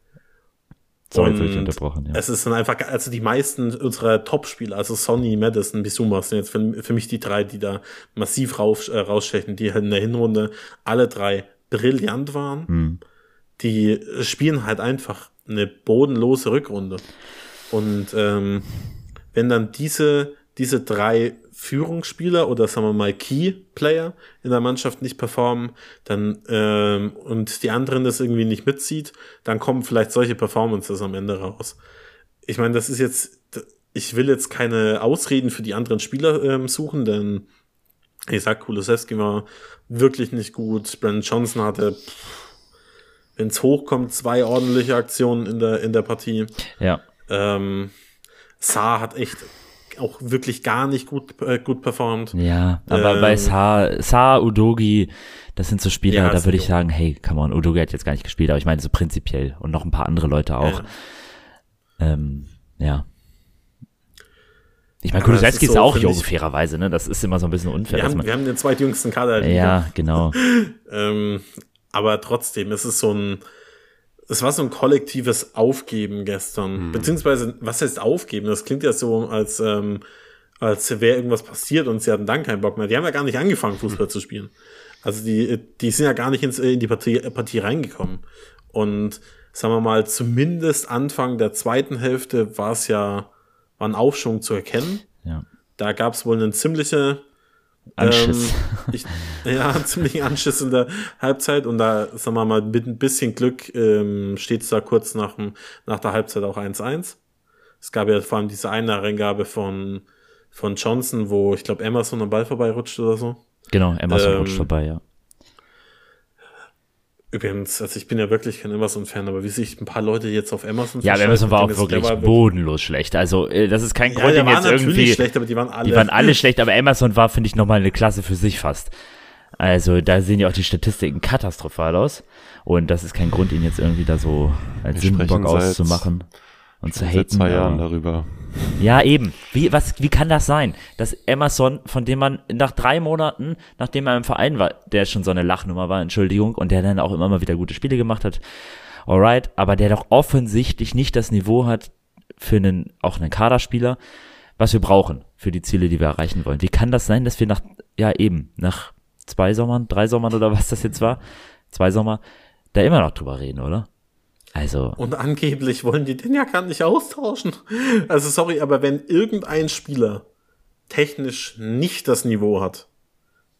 So, jetzt ich unterbrochen, ja. Es ist dann einfach, also die meisten unserer Top-Spieler, also Sonny, Maddison, Bissouma, sind jetzt für, für mich die drei, die da massiv raus, äh, rausstechen, die halt in der Hinrunde alle drei brillant waren. Hm. Die spielen halt einfach eine bodenlose Rückrunde. Und ähm, wenn dann diese, diese drei Führungsspieler oder sagen wir mal Key-Player in der Mannschaft nicht performen, dann ähm, und die anderen das irgendwie nicht mitzieht, dann kommen vielleicht solche Performances am Ende raus. Ich meine, das ist jetzt, ich will jetzt keine Ausreden für die anderen Spieler ähm, suchen, denn ich sag, Kulusewski war wirklich nicht gut. Brandon Johnson hatte, wenn es hochkommt, zwei ordentliche Aktionen in der in der Partie. Ja. Ähm, Saar hat echt auch wirklich gar nicht gut äh, gut performt. Ja, aber ähm, bei Saar, Saar, Udogi, das sind so Spieler, ja, da würde ich sagen, hey, come on, Udogi hat jetzt gar nicht gespielt, aber ich meine so prinzipiell und noch ein paar andere Leute auch. Ja. Ähm, ja. Ich meine, Kulusewski ist, so, ist auch jung, fairerweise, ne? Das ist immer so ein bisschen unfair. Wir, haben, man, wir haben den zweitjüngsten Kader. Ja, genau. ähm, aber trotzdem, es ist so ein Es war so ein kollektives Aufgeben gestern. Hm. Beziehungsweise, was heißt Aufgeben? Das klingt ja so, als, ähm, als wäre irgendwas passiert und sie hatten dann keinen Bock mehr. Die haben ja gar nicht angefangen, Fußball zu spielen. Also die, die sind ja gar nicht ins, in die Partie, Partie reingekommen. Und sagen wir mal, zumindest Anfang der zweiten Hälfte war es ja, war ein Aufschwung zu erkennen. Ja. Da gab es wohl eine ziemliche Anschiss. Ähm, ich, ja, ziemlich Anschiss in der Halbzeit und da, sagen wir mal, mit ein bisschen Glück ähm, steht es da kurz nach, dem, nach der Halbzeit auch eins eins. Es gab ja vor allem diese eine Reingabe von, von Johnson, wo ich glaube Emerson am Ball vorbeirutscht oder so. Genau, Emerson ähm, rutscht vorbei, ja. Übrigens, also ich bin ja wirklich kein Emerson-Fan, aber wie sich ein paar Leute jetzt auf Emerson Ja, Emerson war auch wirklich war bodenlos schlecht. Also das ist kein Grund, ja, den jetzt irgendwie... schlecht, aber die waren alle... Die waren alle schlecht, aber Emerson war, finde ich, nochmal eine Klasse für sich fast. Also da sehen ja auch die Statistiken katastrophal aus. Und das ist kein Grund, ihn jetzt irgendwie da so als Sündenbock auszumachen und zu haten. Seit zwei Jahren darüber. Ja, eben. Wie, was, wie kann das sein, dass Emerson, von dem man nach drei Monaten, nachdem er im Verein war, der schon so eine Lachnummer war, Entschuldigung, und der dann auch immer mal wieder gute Spiele gemacht hat, alright, aber der doch offensichtlich nicht das Niveau hat für einen, auch einen Kaderspieler, was wir brauchen für die Ziele, die wir erreichen wollen. Wie kann das sein, dass wir nach, ja eben, nach zwei Sommern, drei Sommern oder was das jetzt war, zwei Sommer, da immer noch drüber reden, oder? Also. Und angeblich wollen die den ja gar nicht austauschen. Also sorry, aber wenn irgendein Spieler technisch nicht das Niveau hat,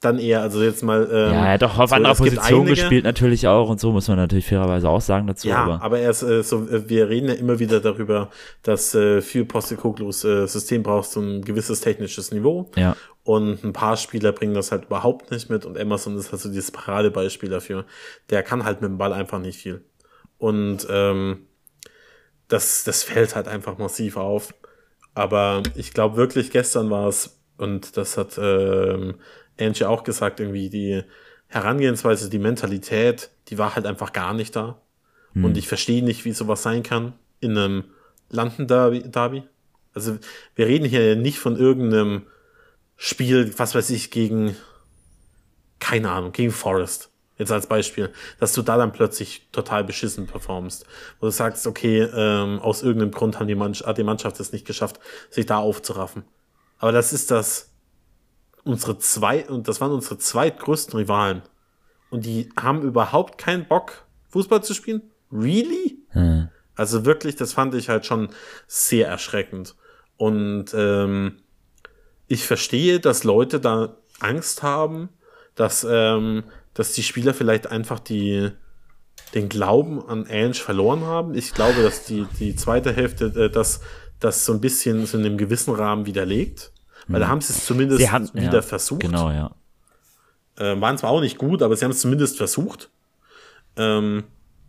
dann eher, also jetzt mal. Ähm, ja, er hat doch auf so, anderer es gibt Position einige, gespielt natürlich auch und so, muss man natürlich fairerweise auch sagen dazu. Ja, aber, aber er ist, äh, so, äh, wir reden ja immer wieder darüber, dass äh, für Postecoglou's äh, System brauchst du ein gewisses technisches Niveau. Ja. Und ein paar Spieler bringen das halt überhaupt nicht mit und Emerson ist halt so dieses Paradebeispiel dafür. Der kann halt mit dem Ball einfach nicht viel. Und ähm, das, das fällt halt einfach massiv auf. Aber ich glaube wirklich, gestern war es, und das hat ähm, Angie auch gesagt, irgendwie die Herangehensweise, die Mentalität, die war halt einfach gar nicht da. Hm. Und ich verstehe nicht, wie sowas sein kann in einem London-Derby. Also wir reden hier nicht von irgendeinem Spiel, was weiß ich, gegen, keine Ahnung, gegen Forest. Jetzt als Beispiel, dass du da dann plötzlich total beschissen performst. Wo du sagst, okay, ähm, aus irgendeinem Grund haben die Mannschaft, hat die Mannschaft es nicht geschafft, sich da aufzuraffen. Aber das ist das, unsere zwei, und das waren unsere zweitgrößten Rivalen. Und die haben überhaupt keinen Bock, Fußball zu spielen? Really? Hm. Also wirklich, das fand ich halt schon sehr erschreckend. Und ähm, ich verstehe, dass Leute da Angst haben, dass, ähm, dass die Spieler vielleicht einfach die, den Glauben an Ange verloren haben. Ich glaube, dass die, die zweite Hälfte äh, das, das so ein bisschen so in einem gewissen Rahmen widerlegt. Weil da haben sie es zumindest sie haben, wieder ja, versucht. Genau, ja. Äh, waren zwar auch nicht gut, aber sie haben es zumindest versucht. Ähm,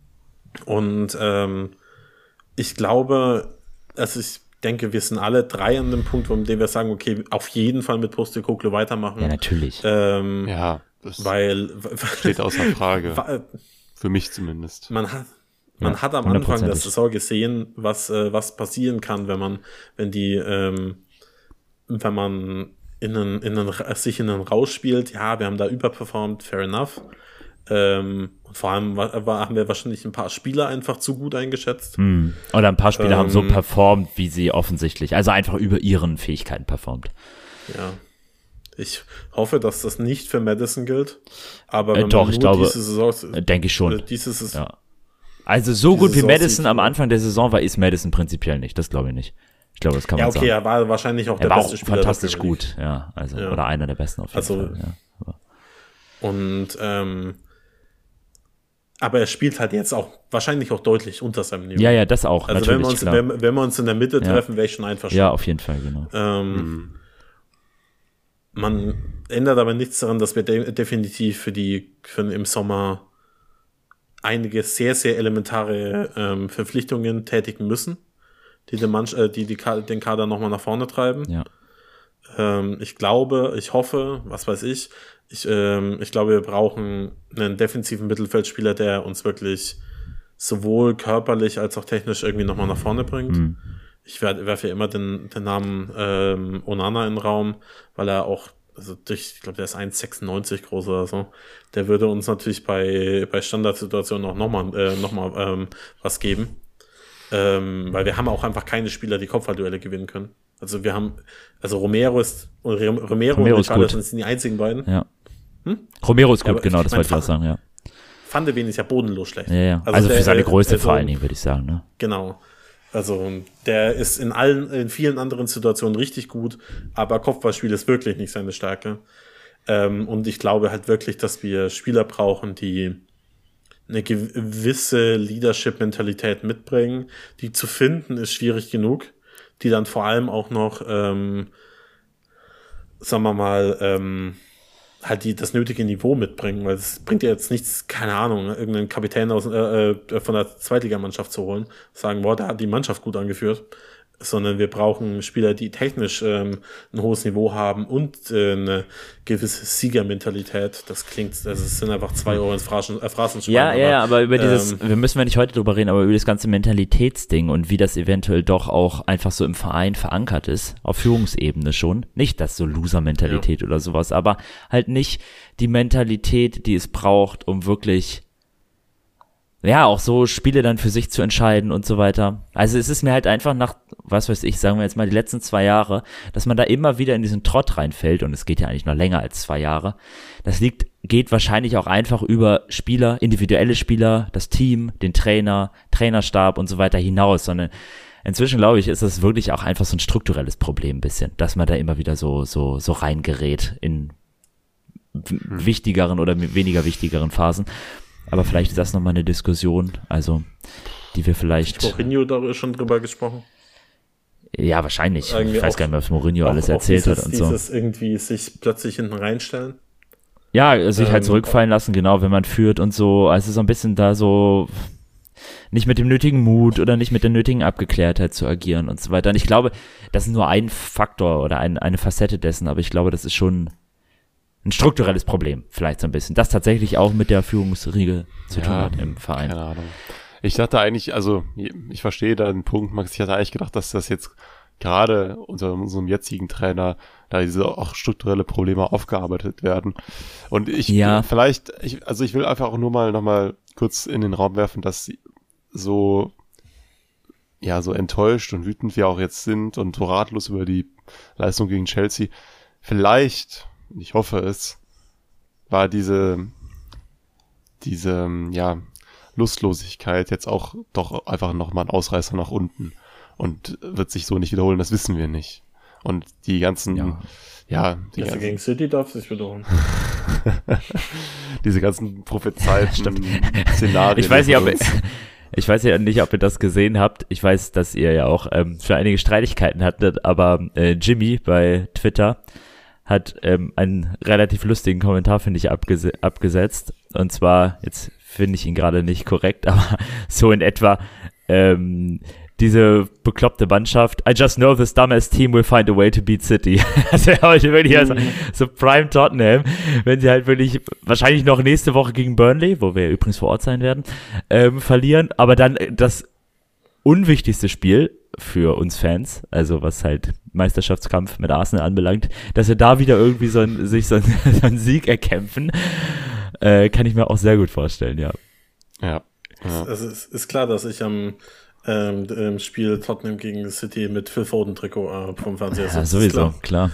und ähm, ich glaube, also ich denke, wir sind alle drei an dem Punkt, wo dem wir sagen, okay, auf jeden Fall mit Postecoglou weitermachen. Ja, natürlich. Ähm, Ja, das weil steht außer Frage. wa- Für mich zumindest. Man hat, man Ja, hat am Anfang der hundertprozentig. Saison gesehen, was, äh, was passieren kann, wenn man, wenn die, ähm, wenn man in einen, in einen, sich in einen Rausch spielt. Ja, wir haben da überperformt, fair enough. Ähm, und vor allem war, war, haben wir wahrscheinlich ein paar Spieler einfach zu gut eingeschätzt. Hm. Oder ein paar Spieler haben so Ähm, performt, wie sie offensichtlich, also einfach über ihren Fähigkeiten performt. Ja. Ich hoffe, dass das nicht für Madison gilt. Aber Äh, wenn doch, man ich nur glaube, diese Saison, Äh, Denke ich schon. äh, dieses ist, Ja. Also so Diese gut wie Saison Madison sieht- am Anfang der Saison war, ist Madison prinzipiell nicht. Das glaube ich nicht. Ich glaube, das kann ja, man okay, sagen. er war wahrscheinlich auch Er der war beste auch Spieler. fantastisch der Premier League. gut, ja. Also, Ja. oder einer der besten auf jeden Also, Fall. Ja. Aber, Und ähm, aber er spielt halt jetzt auch wahrscheinlich auch deutlich unter seinem Niveau. ja, ja, das auch, Also wenn natürlich, wir, uns, klar. wenn, wenn wir uns in der Mitte Ja. treffen, wäre ich schon einverstanden. Ja, auf jeden Fall, genau. Ähm, Man ändert aber nichts daran, dass wir de definitiv für die für im Sommer einige sehr, sehr elementare ähm, Verpflichtungen tätigen müssen, die den, Mann, äh, die, die Ka den Kader nochmal nach vorne treiben. Ja. Ähm, ich glaube, ich hoffe, was weiß ich, ich, ähm, ich glaube, wir brauchen einen defensiven Mittelfeldspieler, der uns wirklich sowohl körperlich als auch technisch irgendwie nochmal nach vorne bringt. Mhm. Ich werfe ja immer den, den Namen ähm, Onana in den Raum, weil er auch, also durch, ich glaube, der ist eins Komma sechsundneunzig groß oder so. Der würde uns natürlich bei, bei Standardsituationen auch nochmal äh, noch mal, ähm, was geben. Ähm, weil wir haben auch einfach keine Spieler, die Kopfballduelle gewinnen können. Also wir haben, also Romero ist, Romero, Romero und ist Richarlison gut. sind die einzigen beiden. Ja. Hm? Romero ist Ja, gut, aber genau, ich das mein, wollte ich auch Fa- sagen, ja. Van de Ven ist ja bodenlos schlecht. Ja, ja. Also, der, für seine äh, Größe also, vor allen Dingen, würde ich sagen, ne? Genau. Also der ist in allen, in vielen anderen Situationen richtig gut, aber Kopfballspiel ist wirklich nicht seine Stärke. Ähm, und ich glaube halt wirklich, dass wir Spieler brauchen, die eine gewisse Leadership-Mentalität mitbringen. Die zu finden ist schwierig genug, die dann vor allem auch noch, ähm, sagen wir mal, ähm, halt die das nötige Niveau mitbringen, weil es bringt ja jetzt nichts, keine Ahnung, irgendeinen Kapitän aus, äh, äh, von der Zweitligamannschaft zu holen, sagen, boah, der hat die Mannschaft gut angeführt, sondern wir brauchen Spieler, die technisch ähm, ein hohes Niveau haben und äh, eine gewisse Siegermentalität. Das klingt, also es sind einfach zwei Euro ins Phrasen, äh, Phrasenschwein. Ja, ja, ja, aber über dieses, ähm, wir müssen ja nicht heute drüber reden, aber über das ganze Mentalitätsding und wie das eventuell doch auch einfach so im Verein verankert ist, auf Führungsebene schon. Nicht das so Loser-Mentalität oder sowas, aber halt nicht die Mentalität, die es braucht, um wirklich, ja, auch so Spiele dann für sich zu entscheiden und so weiter. Also es ist mir halt einfach nach, was weiß ich, sagen wir jetzt mal die letzten zwei Jahre, dass man da immer wieder in diesen Trott reinfällt und es geht ja eigentlich noch länger als zwei Jahre. Das liegt, geht wahrscheinlich auch einfach über Spieler, individuelle Spieler, das Team, den Trainer, Trainerstab und so weiter hinaus, sondern inzwischen, glaube ich, ist das wirklich auch einfach so ein strukturelles Problem ein bisschen, dass man da immer wieder so, so, so reingerät in w- wichtigeren oder weniger wichtigeren Phasen. Aber vielleicht ist das nochmal eine Diskussion, also die wir vielleicht... Hat Mourinho da schon drüber gesprochen? Ja, wahrscheinlich. Irgendwie Ich weiß auch- gar nicht mehr, was Mourinho Auch- alles auch erzählt dieses, hat und so. Dieses irgendwie sich plötzlich hinten reinstellen. Ja, sich halt Ähm, zurückfallen lassen, genau, wenn man führt und so. Also so ein bisschen da so nicht mit dem nötigen Mut oder nicht mit der nötigen Abgeklärtheit zu agieren und so weiter. Und ich glaube, das ist nur ein Faktor oder ein, eine Facette dessen, aber ich glaube, das ist schon ein strukturelles Problem, vielleicht so ein bisschen. Das tatsächlich auch mit der Führungsriege zu tun Ja, hat im Verein. Keine Ahnung. Ich dachte eigentlich, also ich verstehe da den Punkt, Max, ich hatte eigentlich gedacht, dass das jetzt gerade unter unserem jetzigen Trainer da diese auch strukturelle Probleme aufgearbeitet werden. Und ich Ja. vielleicht, ich, also ich will einfach auch nur mal nochmal kurz in den Raum werfen, dass so ja, so enttäuscht und wütend wir auch jetzt sind und so ratlos über die Leistung gegen Chelsea, vielleicht, ich hoffe es, war diese diese, ja, Lustlosigkeit jetzt auch doch einfach nochmal ein Ausreißer nach unten und wird sich so nicht wiederholen, das wissen wir nicht. Und die ganzen, ja, Ja. ja die Also ganzen, gegen City darf sich wiederholen. diese ganzen prophezeiten Szenarien. Ich weiß nicht, ob von uns. ich weiß ja nicht, ob ihr das gesehen habt. Ich weiß, dass ihr ja auch ähm, schon einige Streitigkeiten hattet, aber äh, Jimmy bei Twitter hat ähm, einen relativ lustigen Kommentar, finde ich, abgese- abgesetzt. Und zwar, jetzt finde ich ihn gerade nicht korrekt, aber so in etwa, ähm, diese bekloppte Mannschaft, I just know this dumbass team will find a way to beat City. Also heute wirklich also, so Prime Tottenham, wenn sie halt wirklich wahrscheinlich noch nächste Woche gegen Burnley, wo wir übrigens vor Ort sein werden, ähm, verlieren, aber dann das unwichtigste Spiel für uns Fans, also was halt Meisterschaftskampf mit Arsenal anbelangt, dass wir da wieder irgendwie so ein, sich so, ein, so einen Sieg erkämpfen, äh, kann ich mir auch sehr gut vorstellen, ja. Ja. Ja. Also es ist klar, dass ich am ähm, im Spiel Tottenham gegen City mit Phil Foden Trikot äh, vom Fernseher sitze. Ja, ist sowieso, klar.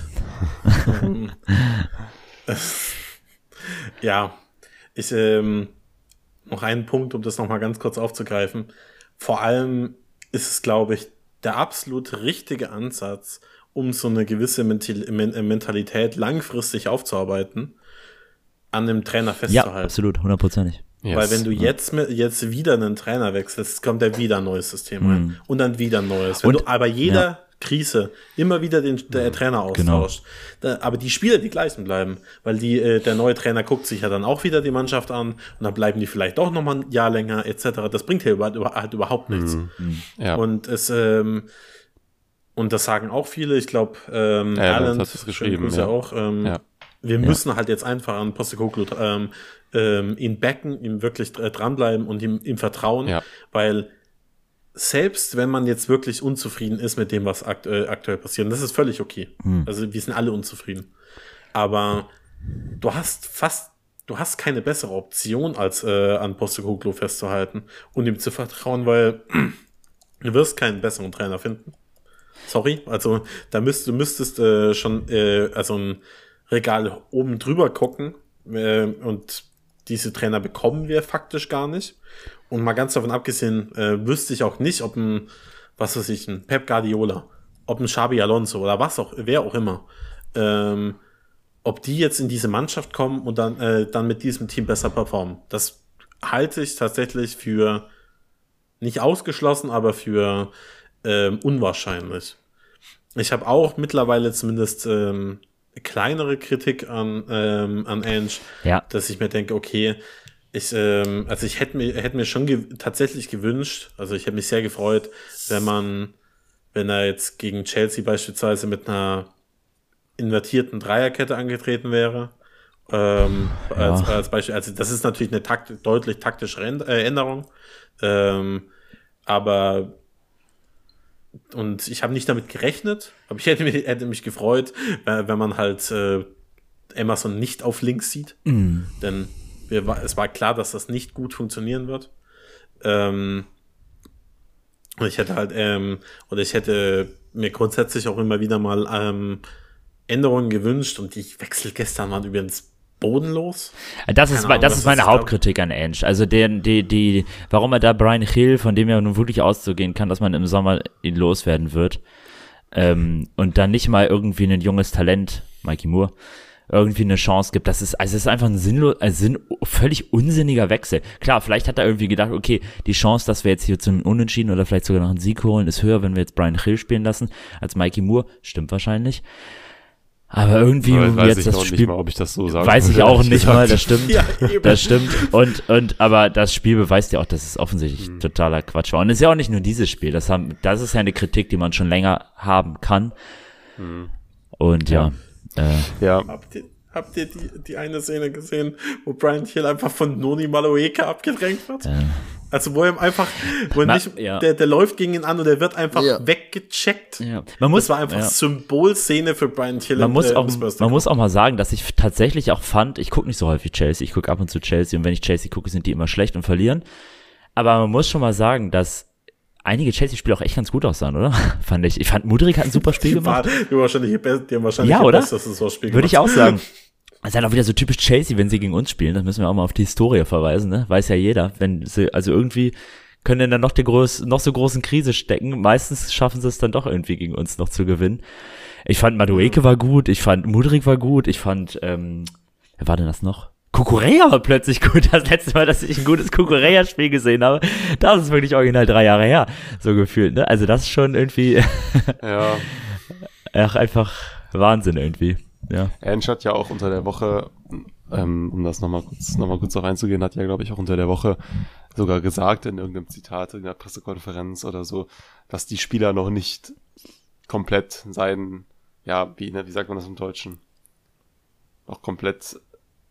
Ja, ich ähm, noch einen Punkt, um das nochmal ganz kurz aufzugreifen. Vor allem ist es, glaube ich, der absolut richtige Ansatz, um so eine gewisse Mental- Men- Mentalität langfristig aufzuarbeiten, an dem Trainer Ja, festzuhalten. absolut, hundertprozentig. Yes. Weil wenn du jetzt mit, jetzt wieder einen Trainer wechselst, kommt ja wieder ein neues System rein. Mhm. Und dann wieder ein neues. Wenn Und- du aber jeder ja. Krise immer wieder den der Trainer austauscht, da, aber die Spieler die gleichen bleiben, weil die äh, der neue Trainer guckt sich ja dann auch wieder die Mannschaft an und dann bleiben die vielleicht auch noch mal ein Jahr länger et cetera. Das bringt ja über, über, halt überhaupt nichts. Ja. Und es ähm, und das sagen auch viele. Ich glaube, ähm, Ja, Erland das hat es geschrieben, Grüße ja. auch. Ähm, Ja. Wir müssen halt jetzt einfach an Postecoglou ähm, ähm, ihn backen, ihm wirklich äh, dranbleiben und ihm, ihm vertrauen, Ja. weil selbst wenn man jetzt wirklich unzufrieden ist mit dem, was akt äh, aktuell passiert, und das ist völlig okay. Also wir sind alle unzufrieden. Aber du hast fast, du hast keine bessere Option, als äh, an Postecoglou festzuhalten und ihm zu vertrauen, weil du wirst keinen besseren Trainer finden. Sorry, also da müsst, du müsstest äh, schon äh, also ein Regal oben drüber gucken äh, und diese Trainer bekommen wir faktisch gar nicht. Und mal ganz davon abgesehen, äh, wüsste ich auch nicht, ob ein, was weiß ich, ein Pep Guardiola, ob ein Xabi Alonso oder was auch, wer auch immer, ähm, ob die jetzt in diese Mannschaft kommen und dann, äh, dann mit diesem Team besser performen. Das halte ich tatsächlich für nicht ausgeschlossen, aber für ähm, unwahrscheinlich. Ich habe auch mittlerweile zumindest ähm, kleinere Kritik an, ähm, an Ange, Ja. dass ich mir denke, okay, ich, ähm, also ich hätte mir, hätte mir schon ge- tatsächlich gewünscht, also ich hätte mich sehr gefreut, wenn man, wenn er jetzt gegen Chelsea beispielsweise mit einer invertierten Dreierkette angetreten wäre, ähm, Ja. als, als Beispiel, also das ist natürlich eine takt deutlich taktische Ren- äh, Änderung, ähm, aber und ich habe nicht damit gerechnet, aber ich hätte mich, hätte mich gefreut, wenn, wenn man halt äh, Emerson nicht auf links sieht, Mhm. denn wir, war- es war klar, dass das nicht gut funktionieren wird. Ähm, und ich hätte halt, ähm, oder ich hätte mir grundsätzlich auch immer wieder mal ähm, Änderungen gewünscht und die Wechsel gestern waren übrigens bodenlos. Das ist, Keine me- Ahnung, das was ist meine ist da- Hauptkritik an Ange. Also den, die, die, warum er da Brian Hill, von dem ja nun wirklich auszugehen kann, dass man im Sommer ihn loswerden wird, ähm, und dann nicht mal irgendwie ein junges Talent, Mikey Moore, irgendwie eine Chance gibt. Das ist, also es ist einfach ein sinnlos, ein Sinn, völlig unsinniger Wechsel. Klar, vielleicht hat er irgendwie gedacht, okay, die Chance, dass wir jetzt hier zum Unentschieden oder vielleicht sogar noch einen Sieg holen, ist höher, wenn wir jetzt Brian Hill spielen lassen, als Mikey Moore. Stimmt wahrscheinlich. Aber irgendwie ja, weiß jetzt ich das noch Spiel, nicht mal, ob ich das so sage. weiß ich auch nicht mal, das stimmt, Ja, das stimmt. Und und aber das Spiel beweist ja auch, dass es offensichtlich Mhm. totaler Quatsch war. Und es ist ja auch nicht nur dieses Spiel. Das haben, das ist ja eine Kritik, die man schon länger haben kann. Mhm. Und ja, ja. Äh, Ja, Habt ihr, habt ihr die, die eine Szene gesehen, wo Brian Hill einfach von Noni Madueke abgedrängt wird? äh, Also wo er ihm einfach, wo er Ma- nicht, ja. der, der läuft gegen ihn an und der wird einfach Ja. weggecheckt. ja. Man muss, Das war einfach ja. Symbolszene für Brian Hill. Man und, muss äh, auch, Spurs. man muss auch mal sagen, dass ich tatsächlich auch fand, ich gucke nicht so häufig Chelsea, ich gucke ab und zu Chelsea und wenn ich Chelsea gucke, sind die immer schlecht und verlieren. Aber man muss schon mal sagen, dass einige Chelsea-Spiele auch echt ganz gut aussahen, oder? Fand ich. Ich fand, Mudryk hat ein super Spiel Die, war, gemacht. die, wahrscheinlich, die haben wahrscheinlich Ja, ihr oder? bestes Saisonspiel Würde ich gemacht. auch sagen. Das ist halt auch wieder so typisch Chelsea, wenn sie gegen uns spielen. Das müssen wir auch mal auf die Historie verweisen, ne? Weiß ja jeder. Wenn sie, also irgendwie können in dann noch die groß, noch so großen Krise stecken. Meistens schaffen sie es dann doch irgendwie gegen uns noch zu gewinnen. Ich fand Madueke war gut, ich fand Mudryk war gut, ich fand, ähm, wer war denn das noch? Kukureya war plötzlich gut. Das letzte Mal, dass ich ein gutes Kukureya-Spiel gesehen habe, das ist wirklich original drei Jahre her, so gefühlt, ne? Also das ist schon irgendwie ja. ach, einfach Wahnsinn irgendwie, ja. Ange hat ja auch unter der Woche, ähm, um das nochmal kurz, noch mal kurz darauf einzugehen, hat ja, glaube ich, auch unter der Woche sogar gesagt in irgendeinem Zitat, in der Pressekonferenz oder so, dass die Spieler noch nicht komplett sein, ja, wie, ne, wie sagt man das im Deutschen? Noch komplett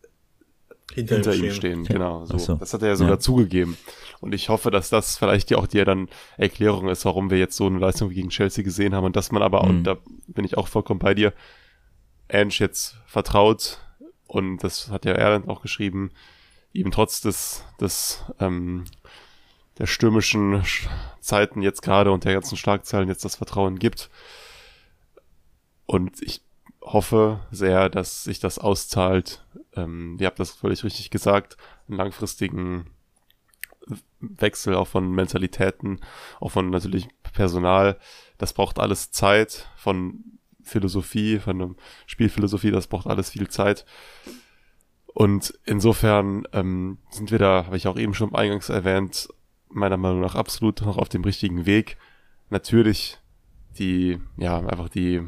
Hinter, hinter ihm ihm stehen. stehen, genau. So. Ach so. Das hat er ja sogar Ja. zugegeben. Und ich hoffe, dass das vielleicht ja auch die dann Erklärung ist, warum wir jetzt so eine Leistung wie gegen Chelsea gesehen haben und dass man aber, Mhm. und da bin ich auch vollkommen bei dir, Ange jetzt vertraut und das hat ja Erland auch geschrieben, ihm trotz des, des ähm, der stürmischen Sch- Zeiten jetzt gerade und der ganzen Schlagzeilen jetzt das Vertrauen gibt. Und ich hoffe sehr, dass sich das auszahlt. Ähm, ihr habt das völlig richtig gesagt, einen langfristigen Wechsel auch von Mentalitäten, auch von natürlich Personal. Das braucht alles Zeit, von Philosophie, von einer Spielphilosophie, das braucht alles viel Zeit. Und insofern ähm, sind wir da, habe ich auch eben schon eingangs erwähnt, meiner Meinung nach absolut noch auf dem richtigen Weg. Natürlich die, ja, einfach die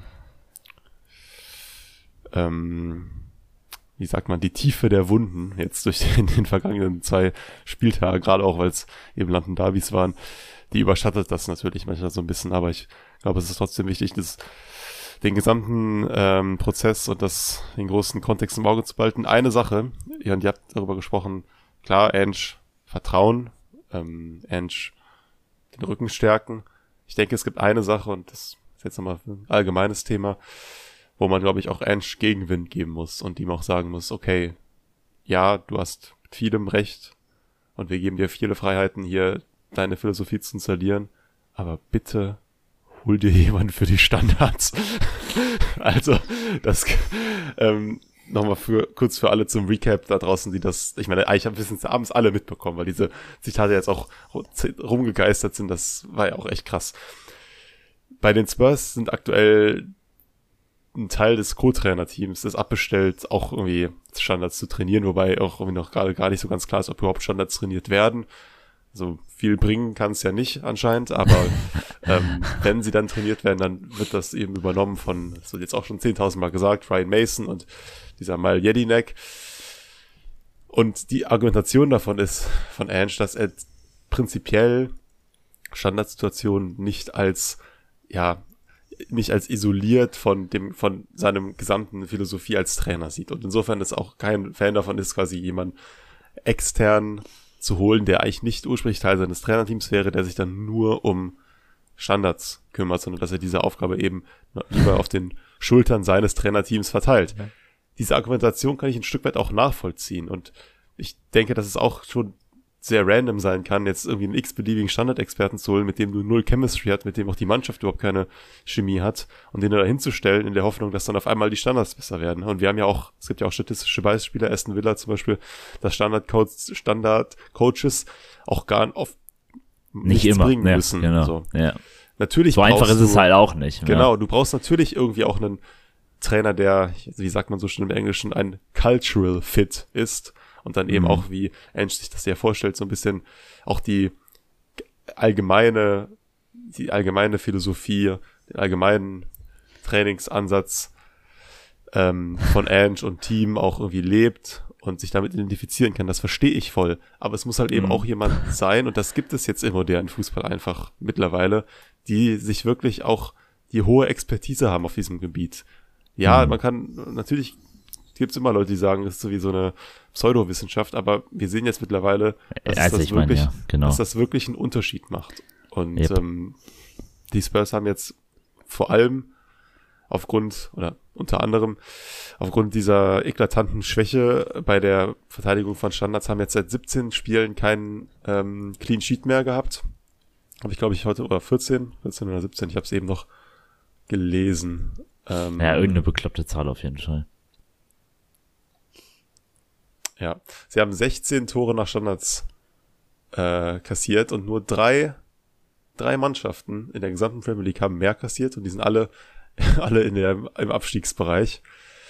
ähm, wie sagt man, die Tiefe der Wunden jetzt durch den, den vergangenen zwei Spieltage, gerade auch, weil es eben London Derbys waren, die überschattet das natürlich manchmal so ein bisschen, aber ich glaube, es ist trotzdem wichtig, das, den gesamten ähm, Prozess und das, den großen Kontext im Auge zu behalten. Eine Sache, ihr, ihr habt darüber gesprochen, klar, Ange Vertrauen, ähm, Ange den Rücken stärken. Ich denke, es gibt eine Sache, und das ist jetzt nochmal ein allgemeines Thema, wo man, glaube ich, auch Ange Gegenwind geben muss und ihm auch sagen muss, okay, ja, du hast mit vielem recht und wir geben dir viele Freiheiten, hier deine Philosophie zu installieren, aber bitte hol dir jemanden für die Standards. Also, das ähm, nochmal für kurz für alle zum Recap da draußen, die das, ich meine, eigentlich haben wir es abends alle mitbekommen, weil diese Zitate jetzt auch rumgegeistert sind, das war ja auch echt krass. Bei den Spurs sind aktuell ein Teil des Co-Trainer-Teams ist abbestellt, auch irgendwie Standards zu trainieren, wobei auch irgendwie noch gerade gar nicht so ganz klar ist, ob überhaupt Standards trainiert werden. Also viel bringen kann es ja nicht anscheinend, aber ähm, wenn sie dann trainiert werden, dann wird das eben übernommen von, das wird jetzt auch schon zehntausend Mal gesagt, Ryan Mason und dieser Mal Jedinek. Und die Argumentation davon ist von Ange, dass er prinzipiell Standardsituationen nicht als, ja, nicht als isoliert von dem, von seinem gesamten Philosophie als Trainer sieht. Und insofern ist auch kein Fan davon ist, quasi jemand extern zu holen, der eigentlich nicht ursprünglich Teil seines Trainerteams wäre, der sich dann nur um Standards kümmert, sondern dass er diese Aufgabe eben lieber auf den Schultern seines Trainerteams verteilt. Ja. Diese Argumentation kann ich ein Stück weit auch nachvollziehen und ich denke, dass es auch schon sehr random sein kann, jetzt irgendwie einen x-beliebigen Standardexperten zu holen, mit dem du null Chemistry hat, mit dem auch die Mannschaft überhaupt keine Chemie hat und den da hinzustellen in der Hoffnung, dass dann auf einmal die Standards besser werden. Und wir haben ja auch, es gibt ja auch statistische Beispiele, Aston Villa zum Beispiel, dass Standard-Coaches Standard auch gar oft nicht nichts immer bringen ja, müssen. Genau. So. Ja. Natürlich so einfach ist du, es halt auch nicht. Genau, ja. du brauchst natürlich irgendwie auch einen Trainer, der, wie sagt man so schön im Englischen, ein Cultural Fit ist und dann eben Mhm. auch, wie Ange sich das ja vorstellt, so ein bisschen auch die allgemeine, die allgemeine Philosophie, den allgemeinen Trainingsansatz ähm, von Ange und Team auch irgendwie lebt und sich damit identifizieren kann. Das verstehe ich voll. Aber es muss halt eben Mhm. auch jemand sein, und das gibt es jetzt im modernen Fußball einfach mittlerweile, die sich wirklich auch die hohe Expertise haben auf diesem Gebiet. Ja, Mhm. man kann, natürlich gibt es immer Leute, die sagen, das ist so wie so eine Pseudowissenschaft, aber wir sehen jetzt mittlerweile, dass, Also das, ich meine, wirklich, ja, genau. dass das wirklich einen Unterschied macht. Und Yep. ähm, die Spurs haben jetzt vor allem aufgrund, oder unter anderem aufgrund dieser eklatanten Schwäche bei der Verteidigung von Standards, haben jetzt seit siebzehn Spielen keinen ähm, Clean Sheet mehr gehabt. Habe ich, glaube ich, heute, oder vierzehn, vierzehn oder siebzehn, ich habe es eben noch gelesen. Ähm, Ja, irgendeine bekloppte Zahl auf jeden Fall. Ja, sie haben sechzehn Tore nach Standards äh, kassiert und nur drei, drei Mannschaften in der gesamten Premier League haben mehr kassiert, und die sind alle, alle in der, im Abstiegsbereich.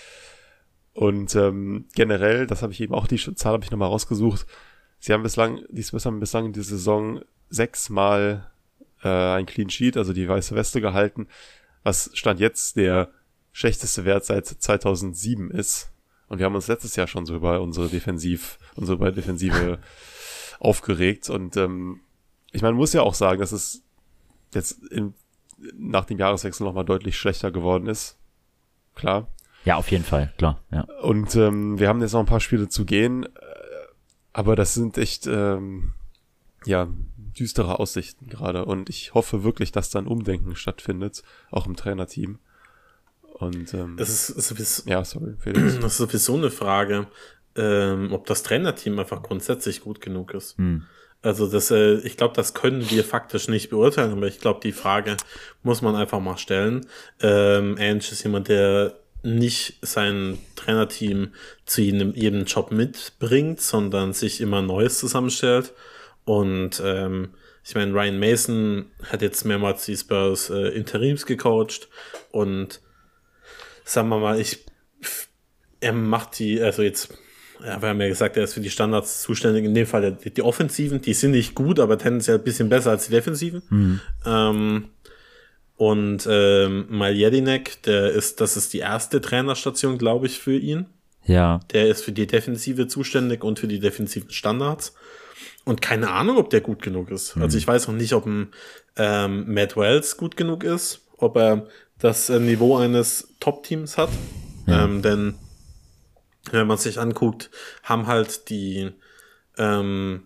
Und ähm, generell, das habe ich eben auch, die Zahl habe ich nochmal rausgesucht, sie haben bislang, die Spurs haben bislang in dieser Saison sechsmal äh, ein Clean Sheet, also die weiße Weste gehalten, was Stand jetzt der schlechteste Wert seit zweitausendsieben ist. Und wir haben uns letztes Jahr schon so über unsere Defensiv, unsere beide Defensive aufgeregt. Und ähm, ich meine, man muss ja auch sagen, dass es jetzt in, nach dem Jahreswechsel nochmal deutlich schlechter geworden ist. Klar. Ja, auf jeden Fall, klar, ja. Und ähm, wir haben jetzt noch ein paar Spiele zu gehen. Äh, aber das sind echt, ähm, ja, düstere Aussichten gerade. Und ich hoffe wirklich, dass da ein Umdenken stattfindet, auch im Trainerteam. Und ähm, Es ist, ist sowieso, ja, sorry, Felix. das ist sowieso eine Frage, ähm, ob das Trainerteam einfach grundsätzlich gut genug ist. Hm. Also das, äh, ich glaube, das können wir faktisch nicht beurteilen, aber ich glaube, die Frage muss man einfach mal stellen. Ähm, Ange ist jemand, der nicht sein Trainerteam zu jedem, jedem Job mitbringt, sondern sich immer Neues zusammenstellt. Und ähm, ich meine, Ryan Mason hat jetzt mehrmals die Spurs äh, Interims gecoacht, und sagen wir mal, ich er macht die, also jetzt, ja, wir haben ja gesagt, er ist für die Standards zuständig, in dem Fall die, die Offensiven, die sind nicht gut, aber tendenziell ein bisschen besser als die Defensiven. Mhm. Ähm, und ähm, Mal Jedinek, der ist, das ist die erste Trainerstation, glaube ich, für ihn. Ja, Der ist für die Defensive zuständig und für die defensiven Standards. Und keine Ahnung, ob der gut genug ist. Also ich weiß noch nicht, ob ein ähm, Matt Wells gut genug ist, ob er das äh, Niveau eines Top-Teams hat. Ja. Ähm, denn wenn man sich anguckt, haben halt die ähm,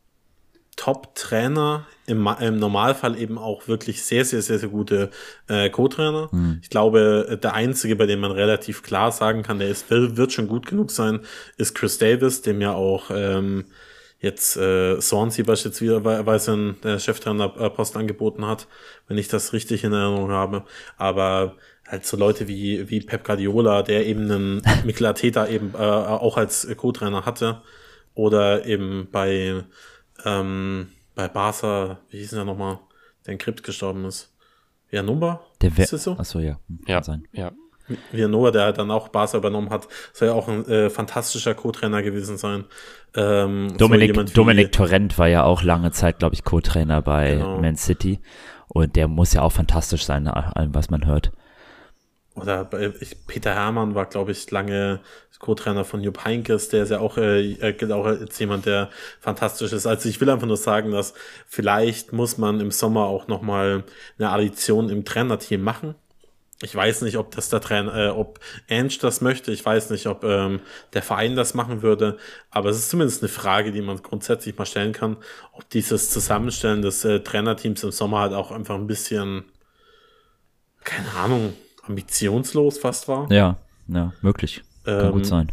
Top-Trainer im, Ma- im Normalfall eben auch wirklich sehr, sehr, sehr, sehr gute äh, Co-Trainer. Mhm. Ich glaube, der einzige, bei dem man relativ klar sagen kann, der ist, will, wird schon gut genug sein, ist Chris Davis, dem ja auch ähm, jetzt äh, Swansea beispielsweise der Cheftrainerpost angeboten hat, wenn ich das richtig in Erinnerung habe. Aber halt so Leute wie wie Pep Guardiola, der eben einen Mikel Arteta eben äh, auch als Co-Trainer hatte, oder eben bei ähm, bei Barca, wie hieß denn der nochmal, der in Krypt gestorben ist? Villanova? der Ist das so? Achso, ja. Hm, Ja, kann sein. ja. Villanova, der dann auch Barca übernommen hat, soll ja auch ein äh, fantastischer Co-Trainer gewesen sein. Ähm, so Dominik, jemand wie- Dominik Torrent war ja auch lange Zeit, glaube ich, Co-Trainer bei Genau. Man City. Und der muss ja auch fantastisch sein, nach allem, was man hört. Oder bei, ich, Peter Hermann war, glaube ich, lange Co-Trainer von Jupp Heynckes, der ist ja auch, äh, äh, gilt auch als jemand, der fantastisch ist. Also ich will einfach nur sagen, dass vielleicht muss man im Sommer auch nochmal eine Addition im Trainerteam machen. Ich weiß nicht, ob das der Trainer, äh, ob Ange das möchte. Ich weiß nicht, ob ähm, der Verein das machen würde. Aber es ist zumindest eine Frage, die man grundsätzlich mal stellen kann, ob dieses Zusammenstellen des äh, Trainerteams im Sommer halt auch einfach ein bisschen, keine Ahnung, ambitionslos fast war. Ja, ja, möglich. Kann Ähm, gut sein.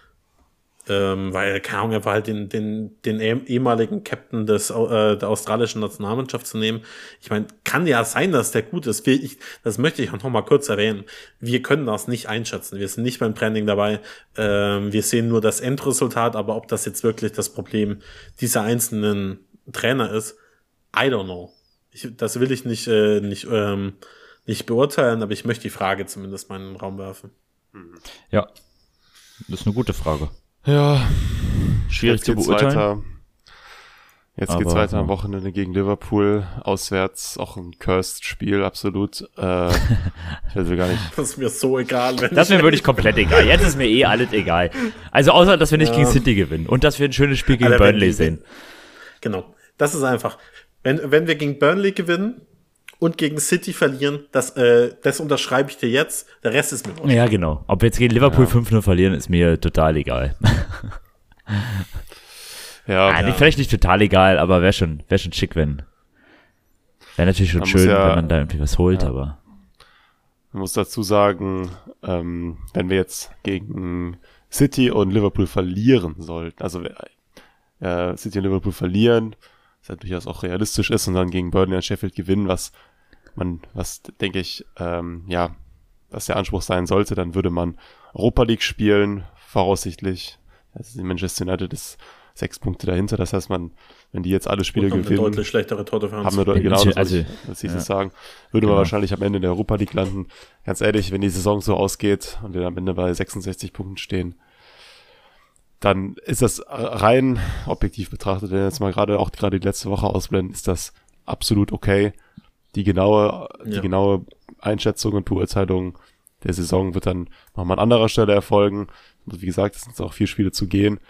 Ähm, weil, keine Ahnung, einfach halt den, den, den eh- ehemaligen Captain des, äh, der australischen Nationalmannschaft zu nehmen. Ich meine, kann ja sein, dass der gut ist. Wir, ich, das möchte ich auch noch mal kurz erwähnen. Wir können das nicht einschätzen. Wir sind nicht beim Training dabei. Ähm, wir sehen nur das Endresultat, aber ob das jetzt wirklich das Problem dieser einzelnen Trainer ist, I don't know. Ich, das will ich nicht, äh, nicht, ähm, nicht beurteilen, aber ich möchte die Frage zumindest mal in den Raum werfen. Ja, das ist eine gute Frage. Ja, Schwierig jetzt zu geht's beurteilen. Weiter. Jetzt geht's Aber, weiter am ja. Wochenende gegen Liverpool, auswärts, auch ein Cursed-Spiel, absolut. Äh, ich weiß gar nicht. Das ist mir so egal. Wenn Das ist ich mir wirklich komplett egal. Jetzt ist mir eh alles egal. Also außer, dass wir nicht Ja. gegen City gewinnen und dass wir ein schönes Spiel gegen Alter, wenn Burnley die- sehen. Genau. Das ist einfach. Wenn, wenn wir gegen Burnley gewinnen und gegen City verlieren, das, äh, das unterschreibe ich dir jetzt. Der Rest ist mir wurscht. Ja, genau. Ob wir jetzt gegen Liverpool fünf null verlieren, ist mir total egal. Ja, Ah, ja. nicht, vielleicht nicht total egal, aber wäre schon, wär schon schick, wenn. Wäre natürlich schon Man muss schön, ja- wenn man da irgendwie was holt, ja. aber. Man muss dazu sagen, ähm, wenn wir jetzt gegen City und Liverpool verlieren sollten, also äh, City und Liverpool verlieren, was ja durchaus auch realistisch ist, und dann gegen Burnley und Sheffield gewinnen, was man, was denke ich, ähm, ja, was der Anspruch sein sollte, dann würde man Europa League spielen, voraussichtlich. Also Manchester United ist sechs Punkte dahinter, das heißt, man, wenn die jetzt alle Spiele Und haben eine gewinnen, deutlich schlechtere Tordifferenz. haben wir dort, genau, das Also, wollte ich, was ich ja. das sagen, würde Genau. man wahrscheinlich am Ende in der Europa League landen. Ganz ehrlich, wenn die Saison so ausgeht und wir am Ende bei sechsundsechzig Punkten stehen, dann ist das rein objektiv betrachtet, wenn wir jetzt mal gerade auch gerade die letzte Woche ausblenden, ist das absolut okay. Die genaue, die Ja. genaue Einschätzung und Beurteilung der Saison wird dann nochmal an anderer Stelle erfolgen. Und wie gesagt, es sind auch vier Spiele zu gehen.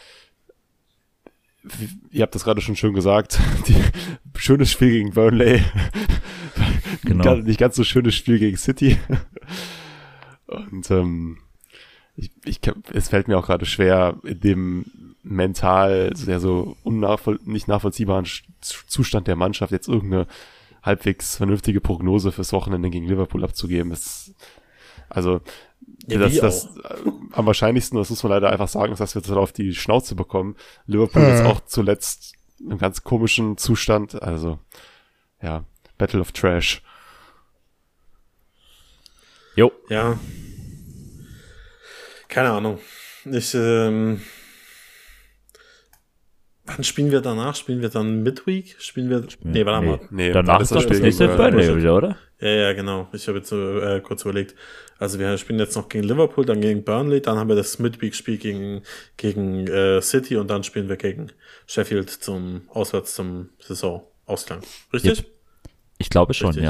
Ihr habt das gerade schon schön gesagt. Die, schönes Spiel gegen Burnley. Genau. Ganz- Nicht ganz so schönes Spiel gegen City. Und ähm, ich, ich, kann- es fällt mir auch gerade schwer, in dem mental sehr so unnachvoll, nicht nachvollziehbaren Sch- Zustand der Mannschaft jetzt irgendeine halbwegs vernünftige Prognose fürs Wochenende gegen Liverpool abzugeben. Das, also Ja, das, wie das äh, am wahrscheinlichsten, das muss man leider einfach sagen, ist, dass wir das auf die Schnauze bekommen. Liverpool ist auch zuletzt in einem ganz komischen Zustand. Also ja, Battle of Trash. Jo. Ja. Keine Ahnung. Ich, ähm, wann spielen wir danach? Spielen wir dann Midweek? Spielen wir, nee, warte mal. Nee, Danach dann ist doch das Spiel nächste gegen Burnley Burnley. wieder, oder? Ja, ja, genau. Ich habe jetzt so, äh, kurz überlegt. Also wir spielen jetzt noch gegen Liverpool, dann gegen Burnley, dann haben wir das Midweek-Spiel gegen, gegen äh, City und dann spielen wir gegen Sheffield zum auswärts zum Saisonausklang. Richtig? Yep. Ich glaube schon, Richtig, ja.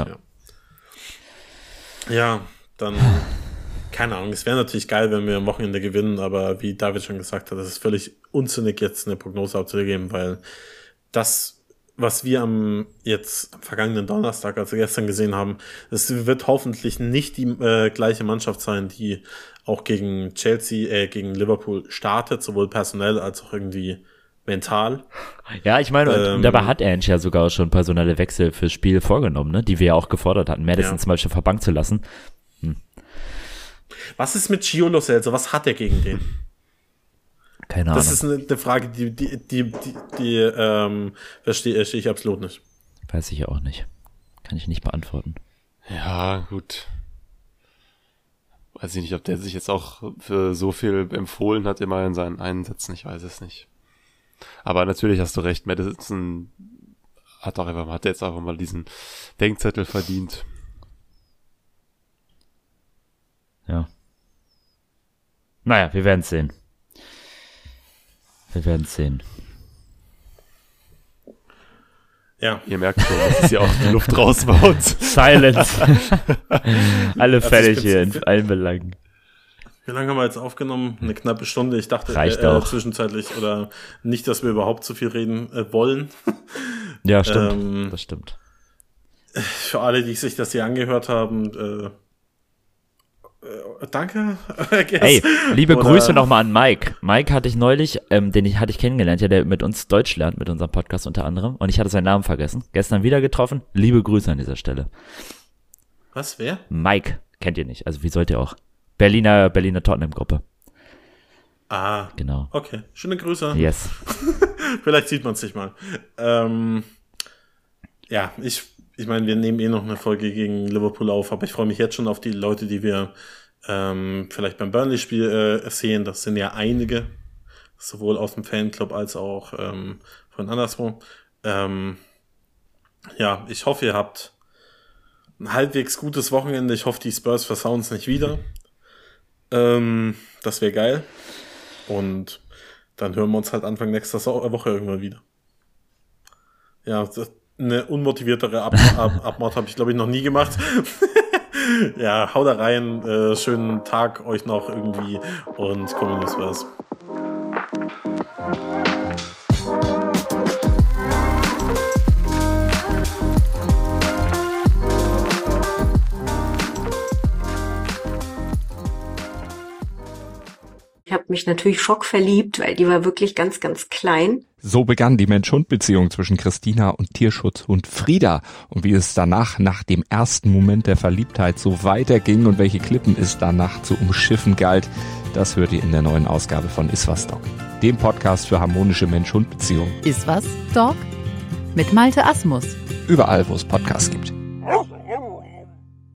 ja. Ja, dann, keine Ahnung, es wäre natürlich geil, wenn wir am Wochenende gewinnen, aber wie David schon gesagt hat, es ist völlig unsinnig, jetzt eine Prognose abzugeben, weil das, was wir am jetzt am vergangenen Donnerstag, also gestern gesehen haben, es wird hoffentlich nicht die äh, gleiche Mannschaft sein, die auch gegen Chelsea, äh, gegen Liverpool startet, sowohl personell als auch irgendwie mental. Ja, ich meine, und Ähm, dabei hat Ange ja sogar schon personelle Wechsel fürs Spiel vorgenommen, ne? Die wir ja auch gefordert hatten, Madison Ja. zum Beispiel von Bank zu lassen. Was ist mit Gio Lo Celso? Was hat er gegen den? Keine Ahnung. Das ist eine, eine Frage, die, die, die, die, die ähm, verstehe verstehe ich absolut nicht. Weiß ich ja auch nicht. Kann ich nicht beantworten. Ja, gut. Weiß ich nicht, ob der sich jetzt auch für so viel empfohlen hat, immer in seinen Einsätzen, ich weiß es nicht. Aber natürlich hast du recht, Madison hat auch einfach, hat jetzt einfach mal diesen Denkzettel verdient. Ja. Naja, wir werden es sehen. Wir werden es sehen. Ja, Ihr merkt schon, dass es ja auch die Luft rausbaut. Silence. Alle Also fertig ich hier bin's- in allen Belangen. wie lange haben wir jetzt aufgenommen? Eine knappe Stunde. Ich dachte Reicht äh, auch. zwischenzeitlich oder nicht, dass wir überhaupt zu viel reden äh, wollen. Ja, stimmt. Ähm, das stimmt. Für alle, die sich das hier angehört haben, äh, äh, danke. I guess. Hey, liebe Oder- Grüße nochmal an Mike. Mike hatte ich neulich, ähm, den ich, hatte ich kennengelernt, ja, der mit uns Deutsch lernt, mit unserem Podcast unter anderem. Und ich hatte seinen Namen vergessen. Gestern wieder getroffen. Liebe Grüße an dieser Stelle. Was, wer? Mike, kennt ihr nicht. Also wie sollt ihr auch? Berliner, Berliner Tottenham-Gruppe. Ah, Genau. okay. Schöne Grüße. Yes. Vielleicht sieht man es sich mal. Ähm, ja, ich, ich meine, wir nehmen eh noch eine Folge gegen Liverpool auf, aber ich freue mich jetzt schon auf die Leute, die wir ähm, vielleicht beim Burnley-Spiel äh, sehen. Das sind ja einige, sowohl aus dem Fanclub als auch ähm, von anderswo. Ähm, ja, ich hoffe, ihr habt ein halbwegs gutes Wochenende. Ich hoffe, die Spurs versauen es nicht wieder. Ähm, das wäre geil. Und dann hören wir uns halt Anfang nächster Woche irgendwann wieder. Ja, eine unmotiviertere Ab- Ab- Abmord habe ich, glaube ich, noch nie gemacht. Ja, hau da rein. Äh, schönen Tag euch noch irgendwie und kommen wir was. Ich habe mich natürlich schockverliebt, weil die war wirklich ganz, ganz klein. So begann die Mensch-Hund-Beziehung zwischen Christina und Tierschutzhund Frieda. Und wie es danach, nach dem ersten Moment der Verliebtheit, so weiterging und welche Klippen es danach zu umschiffen galt, das hört ihr in der neuen Ausgabe von Iswas Dog, dem Podcast für harmonische Mensch-Hund-Beziehungen. Iswas Dog mit Malte Asmus. Überall, wo es Podcasts gibt.